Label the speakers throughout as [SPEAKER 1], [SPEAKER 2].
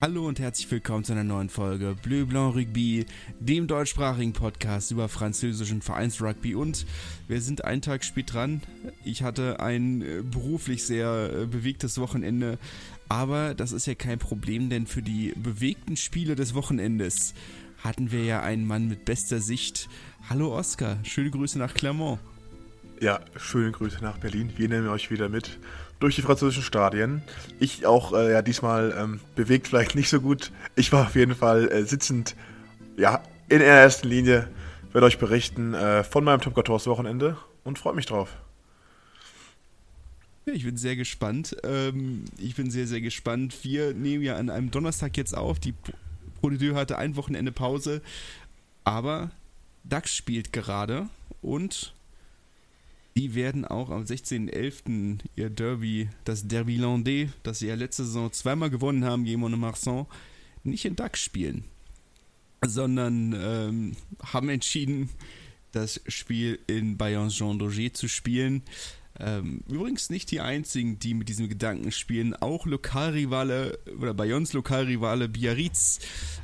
[SPEAKER 1] Hallo und herzlich willkommen zu einer neuen Folge Bleu Blanc Rugby, dem deutschsprachigen Podcast über französischen Vereinsrugby, und wir sind einen Tag spät dran. Ich hatte ein beruflich sehr bewegtes Wochenende, aber das ist ja kein Problem, denn für die bewegten Spiele des Wochenendes hatten wir ja einen Mann mit bester Sicht. Hallo Oskar, schöne Grüße nach Clermont.
[SPEAKER 2] Ja, schöne Grüße nach Berlin. Wir nehmen euch wieder mit durch die französischen Stadien. Ich auch diesmal bewegt vielleicht nicht so gut. Ich war auf jeden Fall sitzend in der ersten Linie. Werde euch berichten von meinem Top 14 Wochenende und freut mich drauf.
[SPEAKER 1] Ich bin sehr gespannt. Ich bin sehr, sehr gespannt. Wir nehmen ja an einem Donnerstag jetzt auf. Die Pro de Deux hatte ein Wochenende Pause. Aber DAX spielt gerade und die werden auch am 16.11. ihr Derby, das Derby Landais, das sie ja letzte Saison zweimal gewonnen haben gegen Mont-de-Marsan, nicht in DAX spielen, sondern haben entschieden, das Spiel in Bayonne-Jean Daugé zu spielen. Übrigens nicht die einzigen, die mit diesem Gedanken spielen. Auch Lokalrivale oder Bayonnes Lokalrivale Biarritz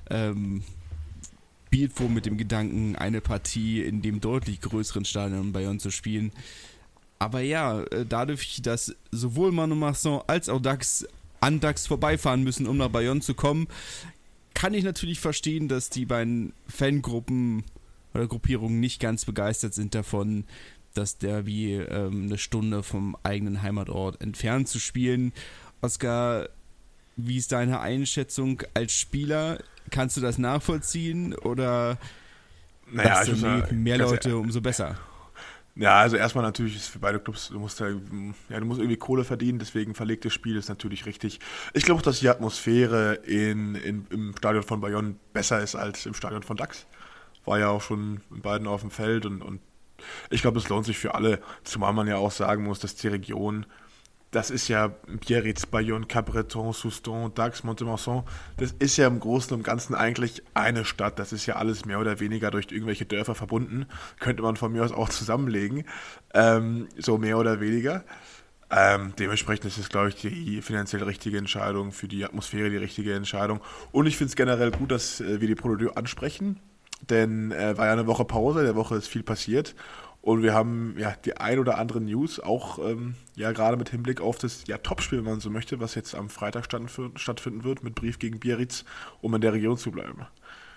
[SPEAKER 1] spielt wohl mit dem Gedanken, eine Partie in dem deutlich größeren Stadion in Bayonne zu spielen. Aber ja, dadurch, dass sowohl Mont-de-Marsan als auch DAX an DAX vorbeifahren müssen, um nach Bayonne zu kommen, kann ich natürlich verstehen, dass die beiden Fangruppen oder Gruppierungen nicht ganz begeistert sind davon, das Derby eine Stunde vom eigenen Heimatort entfernt zu spielen. Oskar, wie ist deine Einschätzung als Spieler? Kannst du das nachvollziehen oder mehr Leute, umso besser?
[SPEAKER 2] Ja, also erstmal natürlich ist für beide Clubs, du musst irgendwie Kohle verdienen, deswegen verlegtes Spiel ist natürlich richtig. Ich glaube auch, dass die Atmosphäre im Stadion von Bayonne besser ist als im Stadion von DAX. War ja auch schon in beiden auf dem Feld und ich glaube, es lohnt sich für alle, zumal man ja auch sagen muss, dass die Region, das ist ja Biarritz, Bayonne, Capbreton, Soustons, DAX, Mont-de-Marsan, das ist ja im Großen und Ganzen eigentlich eine Stadt. Das ist ja alles mehr oder weniger durch irgendwelche Dörfer verbunden. Könnte man von mir aus auch zusammenlegen, so mehr oder weniger. Dementsprechend ist es, glaube ich, die finanziell richtige Entscheidung, für die Atmosphäre die richtige Entscheidung. Und ich finde es generell gut, dass wir die Pro de Deux ansprechen, denn war ja eine Woche Pause, der Woche ist viel passiert. Und wir haben ja die ein oder andere News, auch gerade mit Hinblick auf das Topspiel, wenn man so möchte, was jetzt am Freitag stattfinden wird, mit Brief gegen Biarritz, um in der Region zu bleiben.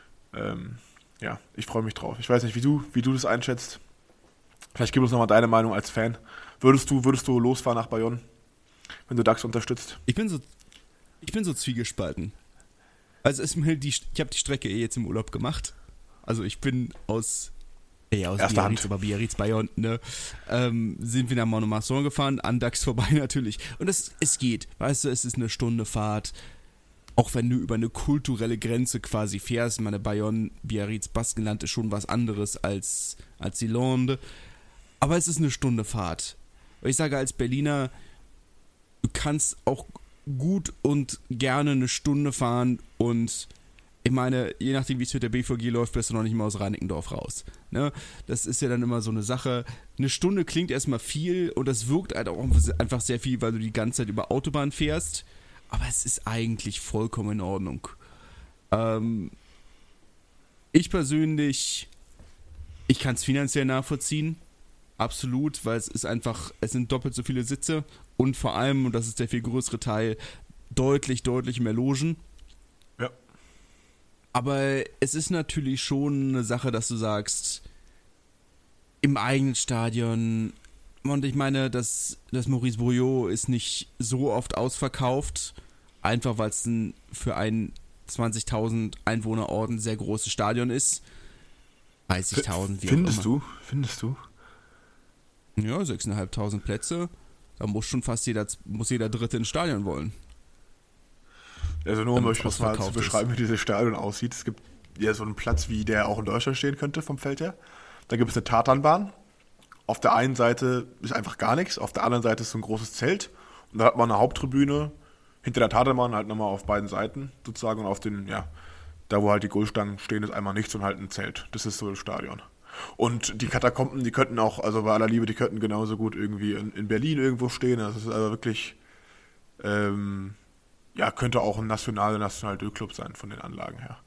[SPEAKER 2] Ich freue mich drauf. Ich weiß nicht, wie du das einschätzt. Vielleicht gib uns nochmal deine Meinung als Fan. Würdest du losfahren nach Bayonne, wenn du DAX unterstützt?
[SPEAKER 1] Ich bin so zwiegespalten. Also ich habe die Strecke jetzt im Urlaub gemacht. Also ich bin aus Biarritz, aber Biarritz, Bayonne, ne? Sind wir nach Mont-de-Marsan gefahren, an DAX vorbei natürlich. Und es geht, weißt du, es ist eine Stunde Fahrt. Auch wenn du über eine kulturelle Grenze quasi fährst. Meine Bayonne, Biarritz, Baskenland ist schon was anderes als die Lande. Aber es ist eine Stunde Fahrt. Und ich sage als Berliner, du kannst auch gut und gerne eine Stunde fahren und ich meine, je nachdem, wie es mit der BVG läuft, bist du noch nicht mal aus Reinickendorf raus. Ne? Das ist ja dann immer so eine Sache. Eine Stunde klingt erstmal viel und das wirkt halt auch einfach sehr viel, weil du die ganze Zeit über Autobahn fährst. Aber es ist eigentlich vollkommen in Ordnung. Ich persönlich, ich kann es finanziell nachvollziehen. Absolut, weil es sind doppelt so viele Sitze und vor allem, und das ist der viel größere Teil, deutlich mehr Logen.
[SPEAKER 2] Ja.
[SPEAKER 1] Aber es ist natürlich schon eine Sache, dass du sagst, im eigenen Stadion, und ich meine, das Maurice Brouillot ist nicht so oft ausverkauft, einfach weil es für einen 20.000 Einwohnerort ein sehr großes Stadion ist. 30.000, wie
[SPEAKER 2] Findest
[SPEAKER 1] auch immer.
[SPEAKER 2] Findest du?
[SPEAKER 1] Ja, 6.500 Plätze, da muss jeder Dritte ins Stadion wollen.
[SPEAKER 2] Also nur um euch das mal zu beschreiben, wie dieses Stadion aussieht. Es gibt ja so einen Platz, wie der auch in Deutschland stehen könnte vom Feld her. Da gibt es eine Tatanbahn. Auf der einen Seite ist einfach gar nichts, auf der anderen Seite ist so ein großes Zelt. Und da hat man eine Haupttribüne, hinter der Tatanbahn halt nochmal auf beiden Seiten sozusagen. Und auf da wo halt die Goalstangen stehen, ist einmal nichts und halt ein Zelt. Das ist so das Stadion. Und die Katakomben, die könnten auch, also bei aller Liebe, die könnten genauso gut irgendwie in Berlin irgendwo stehen. Das ist aber wirklich Ja, könnte auch ein National 2-Club sein von den Anlagen her.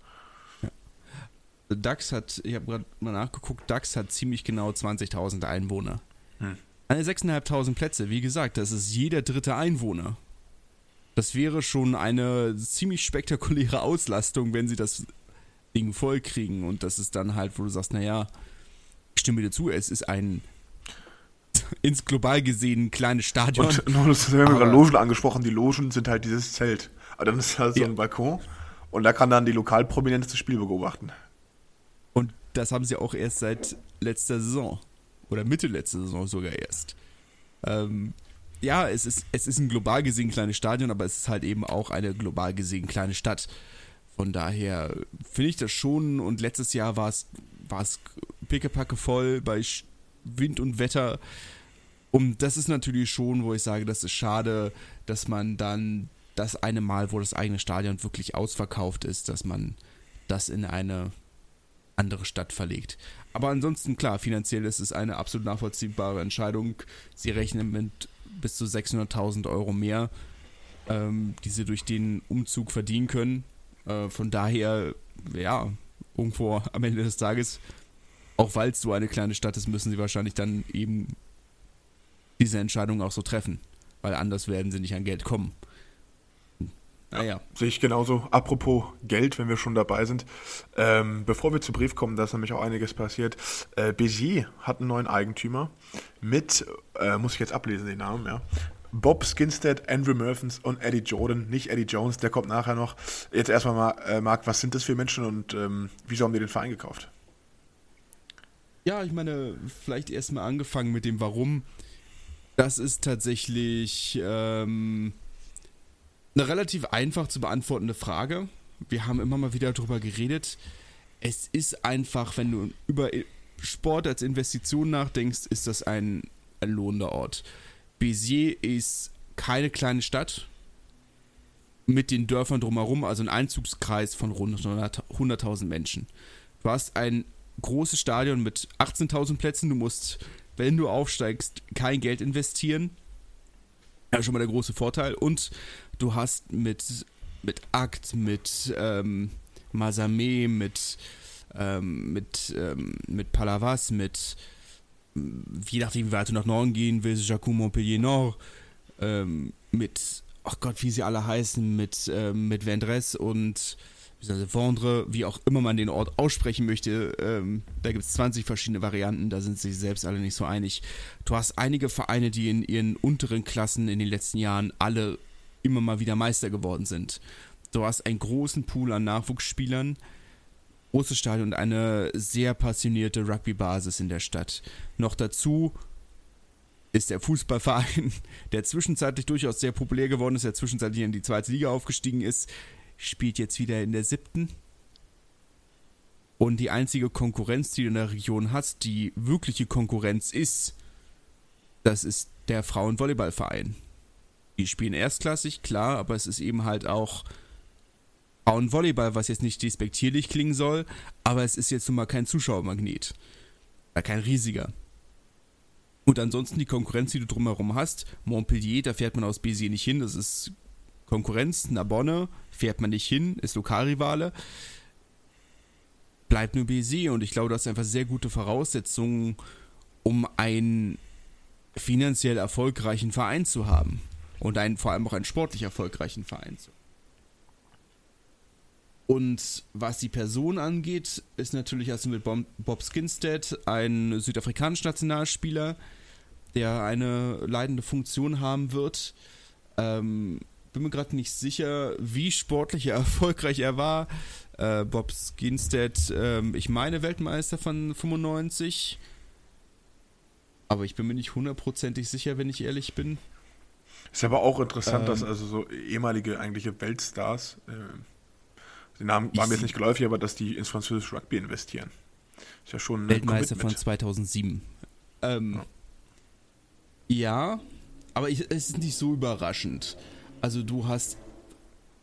[SPEAKER 1] Dax hat, ich habe gerade mal nachgeguckt, Dax hat ziemlich genau 20.000 Einwohner. Eine 6.500 Plätze, wie gesagt, das ist jeder dritte Einwohner. Das wäre schon eine ziemlich spektakuläre Auslastung, wenn sie das Ding voll kriegen. Und das ist dann halt, wo du sagst, naja, ich stimme dir zu, es ist ein ins global gesehen kleines Stadion.
[SPEAKER 2] Und wir haben gerade Logen angesprochen, die Logen sind halt dieses Zelt. Aber dann ist halt so ein Balkon und da kann dann die Lokalprominenz das Spiel beobachten.
[SPEAKER 1] Und das haben sie auch erst seit letzter Saison. Oder Mitte letzter Saison sogar erst. Ja, es ist ein global gesehen kleines Stadion, aber es ist halt eben auch eine global gesehen kleine Stadt. Von daher finde ich das schon, und letztes Jahr war es pickepacke voll bei Wind und Wetter. Und das ist natürlich schon, wo ich sage, das ist schade, dass man dann das eine Mal, wo das eigene Stadion wirklich ausverkauft ist, dass man das in eine andere Stadt verlegt. Aber ansonsten, klar, finanziell ist es eine absolut nachvollziehbare Entscheidung. Sie rechnen mit bis zu 600.000 Euro mehr, die sie durch den Umzug verdienen können. Von daher, ja, irgendwo am Ende des Tages, auch weil es so eine kleine Stadt ist, müssen sie wahrscheinlich dann eben diese Entscheidung auch so treffen, weil anders werden sie nicht an Geld kommen.
[SPEAKER 2] Ja, sehe ich genauso. Apropos Geld, wenn wir schon dabei sind. Bevor wir zu Brief kommen, da ist nämlich auch einiges passiert. Béziers hat einen neuen Eigentümer mit, muss ich jetzt ablesen den Namen, ja. Bob Skinstead, Andrew Murphans und Eddie Jordan, nicht Eddie Jones, der kommt nachher noch. Jetzt erstmal mal, Marc, was sind das für Menschen und wieso haben die den Verein gekauft?
[SPEAKER 1] Ja, ich meine, vielleicht erstmal angefangen mit dem Warum. Das ist tatsächlich eine relativ einfach zu beantwortende Frage. Wir haben immer mal wieder darüber geredet. Es ist einfach, wenn du über Sport als Investition nachdenkst, ist das ein lohnender Ort. Béziers ist keine kleine Stadt mit den Dörfern drumherum, also ein Einzugskreis von rund 100.000 Menschen. Du hast ein großes Stadion mit 18.000 Plätzen. Du musst, wenn du aufsteigst, kein Geld investieren. Ja, schon mal der große Vorteil. Und du hast mit Akt, mit Mazamet, mit Palavas, je nachdem, wie weit du nach Norden gehen willst, Jacques Montpellier Nord, mit, ach Gott, wie sie alle heißen, mit Vendres und Vendre, wie auch immer man den Ort aussprechen möchte, da gibt es 20 verschiedene Varianten, da sind sich selbst alle nicht so einig. Du hast einige Vereine, die in ihren unteren Klassen in den letzten Jahren alle immer mal wieder Meister geworden sind. Du hast einen großen Pool an Nachwuchsspielern, großes Stadion und eine sehr passionierte Rugby-Basis in der Stadt. Noch dazu ist der Fußballverein, der zwischenzeitlich durchaus sehr populär geworden ist, der zwischenzeitlich in die 2. Liga aufgestiegen ist, spielt jetzt wieder in der 7. Und die einzige Konkurrenz, die du in der Region hast, die wirkliche Konkurrenz ist, das ist der Frauenvolleyballverein. Die spielen erstklassig, klar, aber es ist eben halt auch Frauenvolleyball, was jetzt nicht despektierlich klingen soll, aber es ist jetzt nun mal kein Zuschauermagnet. Kein riesiger. Und ansonsten die Konkurrenz, die du drumherum hast, Montpellier, da fährt man aus Béziers nicht hin, das ist Konkurrenz. Narbonne fährt man nicht hin, ist Lokalrivale. Bleibt nur Béziers und ich glaube, das ist einfach sehr gute Voraussetzungen, um einen finanziell erfolgreichen Verein zu haben. Und vor allem auch einen sportlich erfolgreichen Verein zu haben. Und was die Person angeht, ist natürlich also mit Bob Skinstead ein südafrikanischer Nationalspieler, der eine leitende Funktion haben wird. Bin mir gerade nicht sicher, wie sportlich erfolgreich er war. Bob Skinstead, ich meine Weltmeister von 95. Aber ich bin mir nicht hundertprozentig sicher, wenn ich ehrlich bin.
[SPEAKER 2] Ist aber auch interessant, dass also so ehemalige eigentliche Weltstars, die Namen waren mir jetzt nicht geläufig, aber dass die ins französische Rugby investieren. Ist ja schon ein
[SPEAKER 1] Weltmeister von 2007. Ja, aber es ist nicht so überraschend. Also du hast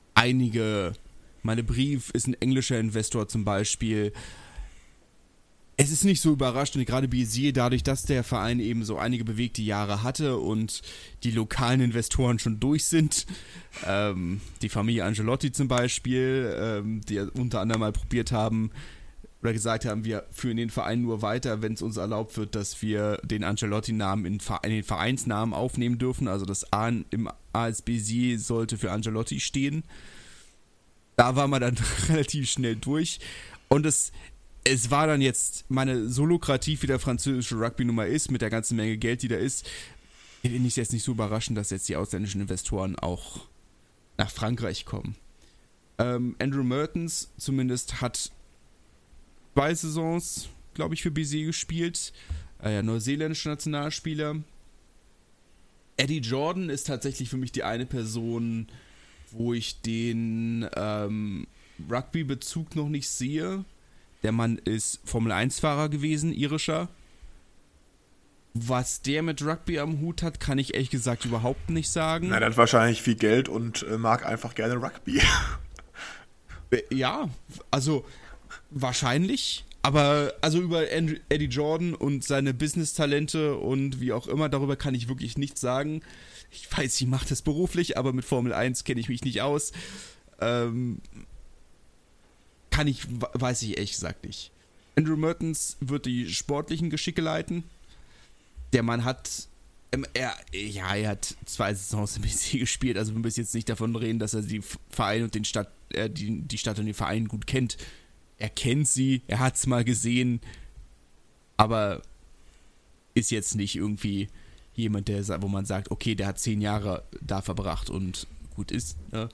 [SPEAKER 1] einige, meine Brief ist ein englischer Investor zum Beispiel. Es ist nicht so überraschend, gerade Béziers, dadurch, dass der Verein eben so einige bewegte Jahre hatte und die lokalen Investoren schon durch sind. Die Familie Ancelotti zum Beispiel, die unter anderem mal probiert haben oder gesagt haben, wir führen den Verein nur weiter, wenn es uns erlaubt wird, dass wir den Ancelotti-Namen in den Vereinsnamen aufnehmen dürfen. Also das A im AS Béziers sollte für Ancelotti stehen. Da war man dann relativ schnell durch. Und es war dann jetzt, so lukrativ wie der französische Rugby nun mal ist, mit der ganzen Menge Geld, die da ist, finde ich es jetzt nicht so überraschend, dass jetzt die ausländischen Investoren auch nach Frankreich kommen. Andrew Mehrtens zumindest hat 2 Saisons, glaube ich, für Béziers gespielt. Neuseeländischer Nationalspieler. Eddie Jordan ist tatsächlich für mich die eine Person, wo ich den Rugby-Bezug noch nicht sehe. Der Mann ist Formel-1-Fahrer gewesen, irischer. Was der mit Rugby am Hut hat, kann ich ehrlich gesagt überhaupt nicht sagen.
[SPEAKER 2] Na, der hat wahrscheinlich viel Geld und mag einfach gerne Rugby.
[SPEAKER 1] Ja, also wahrscheinlich. Aber also über Eddie Jordan und seine Business-Talente und wie auch immer, darüber kann ich wirklich nichts sagen. Ich weiß, ich mache das beruflich, aber mit Formel 1 kenne ich mich nicht aus. Weiß ich ehrlich gesagt nicht. Andrew Mehrtens wird die sportlichen Geschicke leiten. Der Mann hat, er hat 2 Saisons im BC gespielt, also wir müssen jetzt nicht davon reden, dass er die Verein und die Stadt und den Verein gut kennt. Er kennt sie, er hat es mal gesehen, aber ist jetzt nicht irgendwie jemand, wo man sagt, okay, der hat 10 Jahre da verbracht und gut ist. Ne?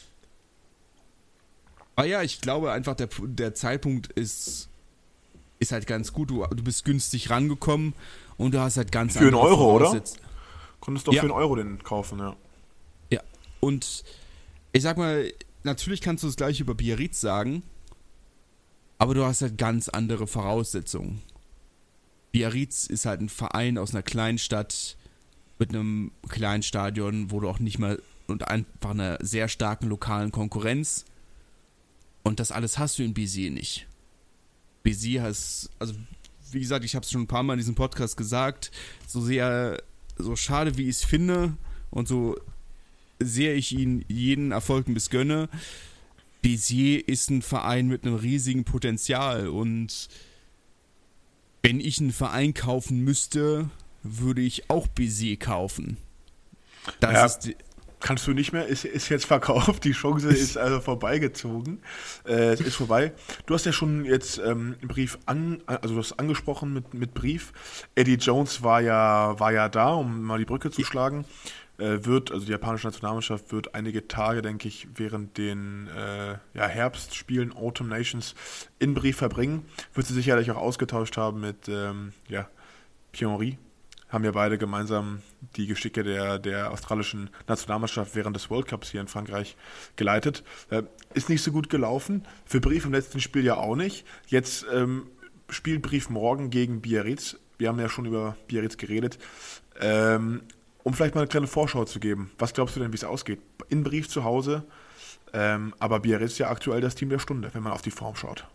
[SPEAKER 1] Aber ja, ich glaube einfach, der Zeitpunkt ist halt ganz gut. Du bist günstig rangekommen und du hast halt ganz
[SPEAKER 2] für
[SPEAKER 1] andere
[SPEAKER 2] €1, oder? Konntest doch für €1 den kaufen, ja.
[SPEAKER 1] Ja, und ich sag mal, natürlich kannst du das gleiche über Biarritz sagen, aber du hast halt ganz andere Voraussetzungen. Biarritz ist halt ein Verein aus einer kleinen Stadt mit einem kleinen Stadion, wo du auch nicht mal und einfach einer sehr starken lokalen Konkurrenz. Und das alles hast du in Béziers nicht. Béziers also wie gesagt, ich habe es schon ein paar Mal in diesem Podcast gesagt, so schade wie ich es finde und so sehr ich ihnen jeden Erfolg missgönne, Béziers ist ein Verein mit einem riesigen Potenzial und wenn ich einen Verein kaufen müsste, würde ich auch Béziers kaufen.
[SPEAKER 2] Kannst du nicht mehr, ist jetzt verkauft, die Chance ist also vorbeigezogen. Es ist vorbei. Du hast ja schon jetzt einen Brief du hast angesprochen mit Brief. Eddie Jones war ja da, um mal die Brücke zu schlagen. Die japanische Nationalmannschaft wird einige Tage, denke ich, während den Herbstspielen Autumn Nations in Brief verbringen. Wird sie sicherlich auch ausgetauscht haben mit Pierre-Henry. Haben ja beide gemeinsam die Geschicke der australischen Nationalmannschaft während des World Cups hier in Frankreich geleitet. Ist nicht so gut gelaufen. Für Brief im letzten Spiel ja auch nicht. Jetzt spielt Brief morgen gegen Biarritz. Wir haben ja schon über Biarritz geredet. Um vielleicht mal eine kleine Vorschau zu geben. Was glaubst du denn, wie es ausgeht? In Brief zu Hause, aber Biarritz ist ja aktuell das Team der Stunde, wenn man auf die Form schaut.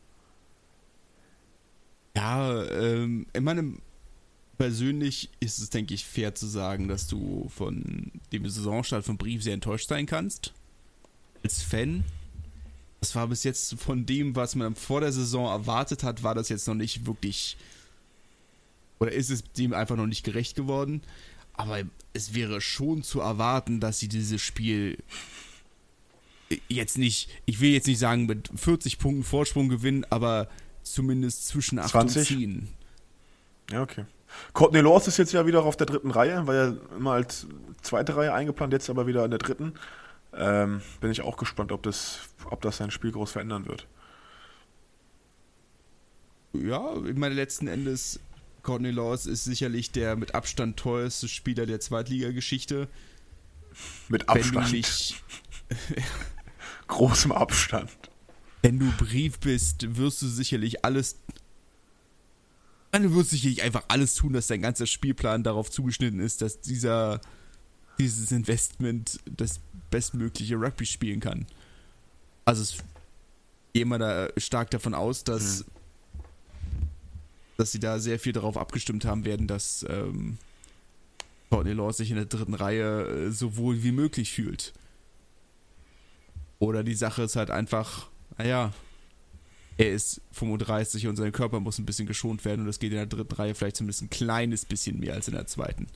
[SPEAKER 1] Ja, in meinem persönlich ist es, denke ich, fair zu sagen, dass du von dem Saisonstart von Brief sehr enttäuscht sein kannst. Als Fan. Das war bis jetzt von dem, was man vor der Saison erwartet hat, war das jetzt noch nicht wirklich, oder ist es dem einfach noch nicht gerecht geworden. Aber es wäre schon zu erwarten, dass sie dieses Spiel jetzt nicht, ich will jetzt nicht sagen mit 40 Punkten Vorsprung gewinnen, aber zumindest zwischen 8 und 10.
[SPEAKER 2] Ja, okay. Courtney Lawes ist jetzt ja wieder auf der 3. Reihe, war ja immer als 2. Reihe eingeplant, jetzt aber wieder in der 3. Bin ich auch gespannt, ob das sein Spiel groß verändern wird.
[SPEAKER 1] Ja, ich meine, letzten Endes, Courtney Lawes ist sicherlich der mit Abstand teuerste Spieler der Zweitligageschichte.
[SPEAKER 2] Mit Abstand. Großem Abstand.
[SPEAKER 1] Wenn du Brief bist, wirst du sicherlich einfach alles tun, dass dein ganzer Spielplan darauf zugeschnitten ist, dass dieses Investment das bestmögliche Rugby spielen kann. Also ich gehe mal da stark davon aus, dass dass sie da sehr viel darauf abgestimmt haben werden, dass Courtney Lawes sich in der dritten Reihe so wohl wie möglich fühlt. Oder die Sache ist halt einfach, naja, er ist 35 und sein Körper muss ein bisschen geschont werden und das geht in der dritten Reihe vielleicht zumindest ein kleines bisschen mehr als in der zweiten.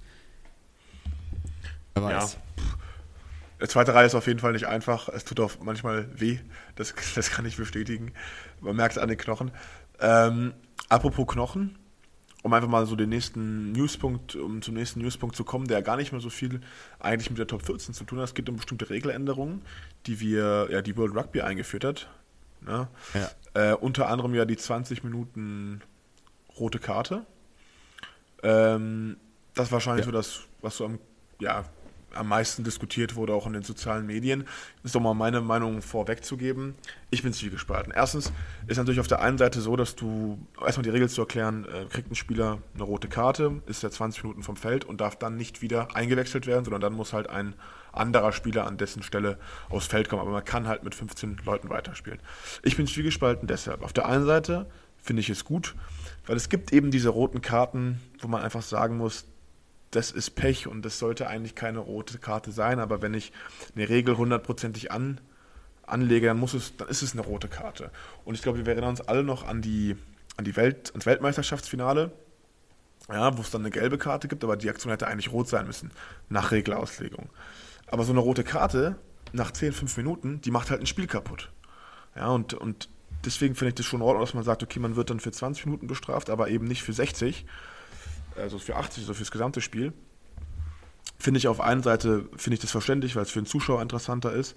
[SPEAKER 1] Wer weiß.
[SPEAKER 2] Die zweite Reihe ist auf jeden Fall nicht einfach. Es tut auch manchmal weh. Das kann ich bestätigen. Man merkt es an den Knochen. Apropos Knochen, um einfach mal so zum nächsten Newspunkt zu kommen, der gar nicht mehr so viel eigentlich mit der Top 14 zu tun hat. Es geht um bestimmte Regeländerungen, die World Rugby eingeführt hat. Ne? Ja. Unter anderem ja die 20 Minuten rote Karte. Das ist wahrscheinlich so das, was so am meisten diskutiert wurde, auch in den sozialen Medien. Das ist doch mal meine Meinung vorwegzugeben. Ich bin zwiegespalten. Erstens ist natürlich auf der einen Seite so, dass du, erstmal die Regel zu erklären, kriegt ein Spieler eine rote Karte, ist er 20 Minuten vom Feld und darf dann nicht wieder eingewechselt werden, sondern dann muss halt ein anderer Spieler an dessen Stelle aufs Feld kommen. Aber man kann halt mit 15 Leuten weiterspielen. Ich bin zwiegespalten deshalb. Auf der einen Seite finde ich es gut, weil es gibt eben diese roten Karten, wo man einfach sagen muss, das ist Pech und das sollte eigentlich keine rote Karte sein, aber wenn ich eine Regel hundertprozentig anlege, dann ist es eine rote Karte. Und ich glaube, wir erinnern uns alle noch ans Weltmeisterschaftsfinale, ja, wo es dann eine gelbe Karte gibt, aber die Aktion hätte eigentlich rot sein müssen, nach Regelauslegung. Aber so eine rote Karte nach 5 Minuten, die macht halt ein Spiel kaputt. Ja, und deswegen finde ich das schon in Ordnung, dass man sagt, okay, man wird dann für 20 Minuten bestraft, aber eben nicht für 60, also für 80, also fürs gesamte Spiel. Finde ich auf einer Seite das verständlich, weil es für den Zuschauer interessanter ist.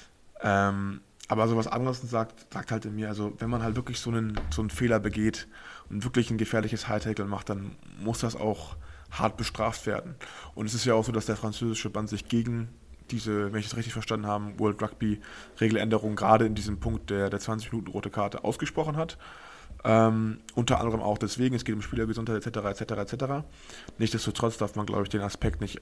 [SPEAKER 2] Aber so was anderes sagt halt in mir, also wenn man halt wirklich so einen Fehler begeht und wirklich ein gefährliches High-Tackle macht, dann muss das auch hart bestraft werden. Und es ist ja auch so, dass der französische Band sich gegen diese, wenn ich das richtig verstanden habe, World Rugby Regeländerung gerade in diesem Punkt der 20 Minuten rote Karte ausgesprochen hat. Unter anderem auch deswegen, es geht um Spielergesundheit etc. Nichtsdestotrotz darf man, glaube ich, den Aspekt nicht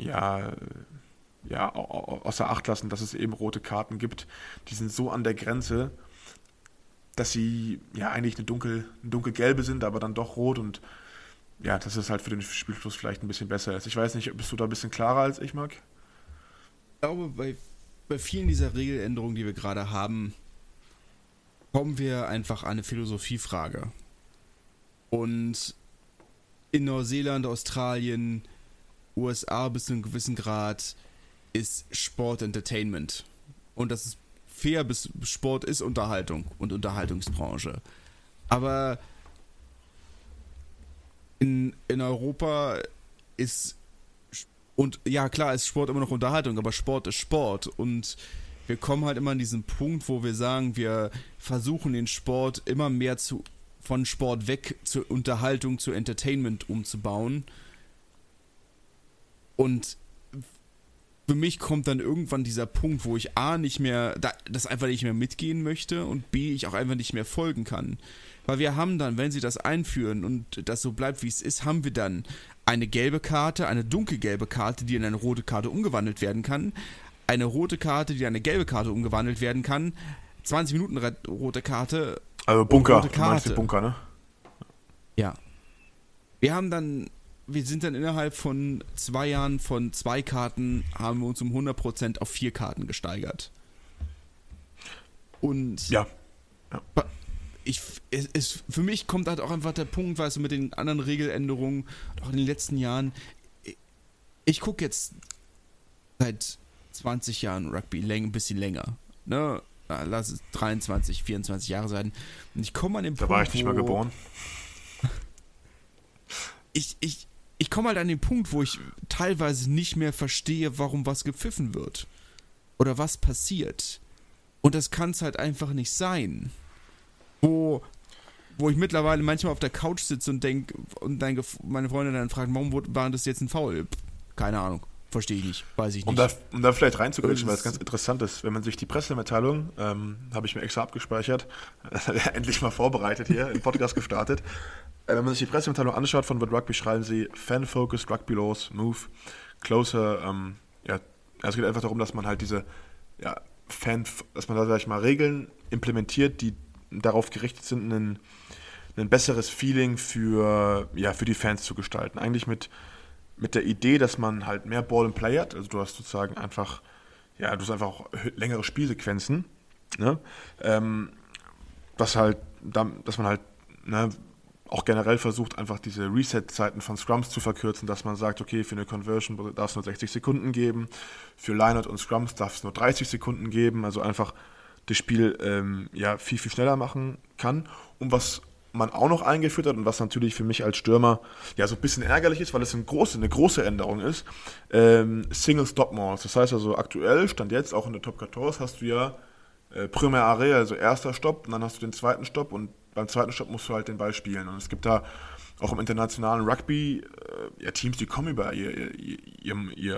[SPEAKER 2] außer Acht lassen, dass es eben rote Karten gibt. Die sind so an der Grenze, dass sie ja eigentlich eine dunkelgelbe sind, aber dann doch rot und ja, dass es halt für den Spielfluss vielleicht ein bisschen besser ist. Ich weiß nicht, bist du da ein bisschen klarer als ich, Marc?
[SPEAKER 1] Ich glaube, bei vielen dieser Regeländerungen, die wir gerade haben, kommen wir einfach an eine Philosophiefrage. Und in Neuseeland, Australien, USA bis zu einem gewissen Grad ist Sport Entertainment. Und das ist fair, bis Sport ist Unterhaltung und Unterhaltungsbranche. Aber in Europa ist, und ja klar ist Sport immer noch Unterhaltung, aber Sport ist Sport und wir kommen halt immer an diesen Punkt, wo wir sagen, wir versuchen den Sport immer mehr von Sport weg zur Unterhaltung, zu Entertainment umzubauen. Und für mich kommt dann irgendwann dieser Punkt, wo ich das einfach nicht mehr mitgehen möchte und B, ich auch einfach nicht mehr folgen kann. Weil wir haben dann, wenn sie das einführen und das so bleibt, wie es ist, haben wir dann eine gelbe Karte, eine dunkelgelbe Karte, die in eine rote Karte umgewandelt werden kann, eine rote Karte, die in eine gelbe Karte umgewandelt werden kann, 20 Minuten rote Karte.
[SPEAKER 2] Also Bunker, du meinst den Bunker, ne?
[SPEAKER 1] Ja. Wir sind dann innerhalb von 2 Jahren von 2 Karten, haben wir uns um 100% auf 4 Karten gesteigert. Und
[SPEAKER 2] ja.
[SPEAKER 1] Für mich kommt halt auch einfach der Punkt, weißt du, mit den anderen Regeländerungen, auch in den letzten Jahren, ich gucke jetzt seit 20 Jahren Rugby, ein bisschen länger, ne? Lass es 23, 24 Jahre sein. Und ich komme an den Punkt,
[SPEAKER 2] da war ich nicht mal geboren.
[SPEAKER 1] Ich komme halt an den Punkt, wo ich teilweise nicht mehr verstehe, warum was gepfiffen wird. Oder was passiert. Und das kann es halt einfach nicht sein. Wo ich mittlerweile manchmal auf der Couch sitze und denke, und meine Freundin dann fragt, warum war das jetzt ein Foul? Keine Ahnung. Verstehe ich nicht, weiß ich nicht.
[SPEAKER 2] Um da vielleicht reinzugehen, weil es ganz interessant ist, wenn man sich die Pressemitteilung, habe ich mir extra abgespeichert, endlich mal vorbereitet hier, im Podcast gestartet. Wenn man sich die Pressemitteilung anschaut von World Rugby, schreiben sie Fan-Focused Rugby Laws, Move, Closer, es geht einfach darum, dass man halt dass man da, sag ich mal, Regeln implementiert, die darauf gerichtet sind, einen ein besseres Feeling für die Fans zu gestalten. Eigentlich mit der Idee, dass man halt mehr Ball and Play hat, also du hast sozusagen einfach auch längere Spielsequenzen, ne? Dass man halt, ne, auch generell versucht, einfach diese Reset-Zeiten von Scrums zu verkürzen, dass man sagt, okay, für eine Conversion darf es nur 60 Sekunden geben, für Lineout und Scrums darf es nur 30 Sekunden geben, also einfach das Spiel viel, viel schneller machen kann. Und was man auch noch eingeführt hat und was natürlich für mich als Stürmer so ein bisschen ärgerlich ist, weil es eine große Änderung ist, Single-Stop-Malls. Das heißt also aktuell, Stand jetzt, auch in der Top 14, hast du ja Premier Array, also erster Stopp, und dann hast du den zweiten Stopp und beim zweiten Stopp musst du halt den Ball spielen. Und es gibt da auch im internationalen Rugby Teams, die kommen über ihr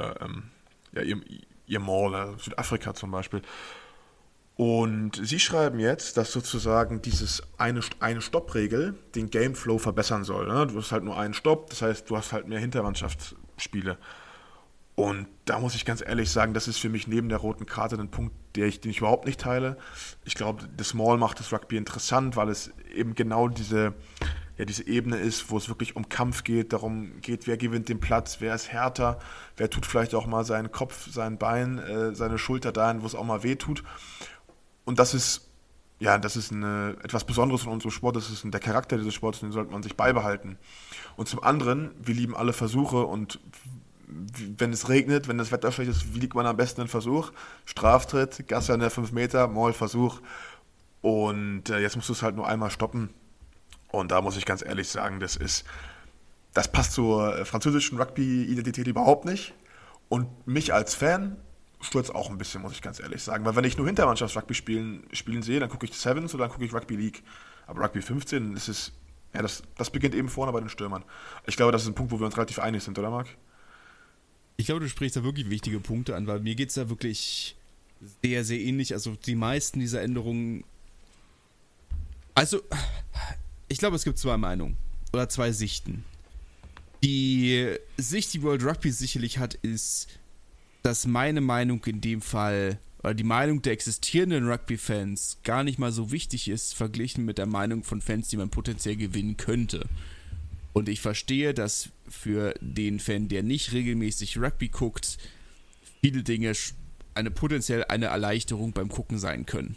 [SPEAKER 2] Mall, Südafrika zum Beispiel. Und sie schreiben jetzt, dass sozusagen dieses eine Stoppregel den Gameflow verbessern soll. Ne? Du hast halt nur einen Stopp, das heißt, du hast halt mehr Hintermannschaftsspiele. Und da muss ich ganz ehrlich sagen, das ist für mich neben der roten Karte ein Punkt, den ich überhaupt nicht teile. Ich glaube, das Maul macht das Rugby interessant, weil es eben genau diese Ebene ist, wo es wirklich um Kampf geht, darum geht, wer gewinnt den Platz, wer ist härter, wer tut vielleicht auch mal seinen Kopf, sein Bein, seine Schulter dahin, wo es auch mal weh tut. Und das ist etwas Besonderes von unserem Sport, das ist der Charakter dieses Sports, den sollte man sich beibehalten. Und zum anderen, wir lieben alle Versuche und wenn es regnet, wenn das Wetter schlecht ist, wie liegt man am besten einen Versuch? Straftritt, Gasse an der 5 Meter, Maul-Versuch. Und jetzt musst du es halt nur einmal stoppen. Und da muss ich ganz ehrlich sagen, das passt zur französischen Rugby-Identität überhaupt nicht. Und mich als Fan stört es auch ein bisschen, muss ich ganz ehrlich sagen. Weil wenn ich nur Hintermannschafts-Rugby spielen sehe, dann gucke ich Sevens oder dann gucke ich Rugby League. Aber Rugby 15, das beginnt eben vorne bei den Stürmern. Ich glaube, das ist ein Punkt, wo wir uns relativ einig sind, oder Marc?
[SPEAKER 1] Ich glaube, du sprichst da wirklich wichtige Punkte an, weil mir geht es da wirklich sehr, sehr ähnlich. Also die meisten dieser Änderungen. Also, ich glaube, es gibt zwei Meinungen oder zwei Sichten. Die Sicht, die World Rugby sicherlich hat, ist, dass meine Meinung in dem Fall, oder die Meinung der existierenden Rugby-Fans gar nicht mal so wichtig ist, verglichen mit der Meinung von Fans, die man potenziell gewinnen könnte. Und ich verstehe, dass für den Fan, der nicht regelmäßig Rugby guckt, viele Dinge potenziell eine Erleichterung beim Gucken sein können.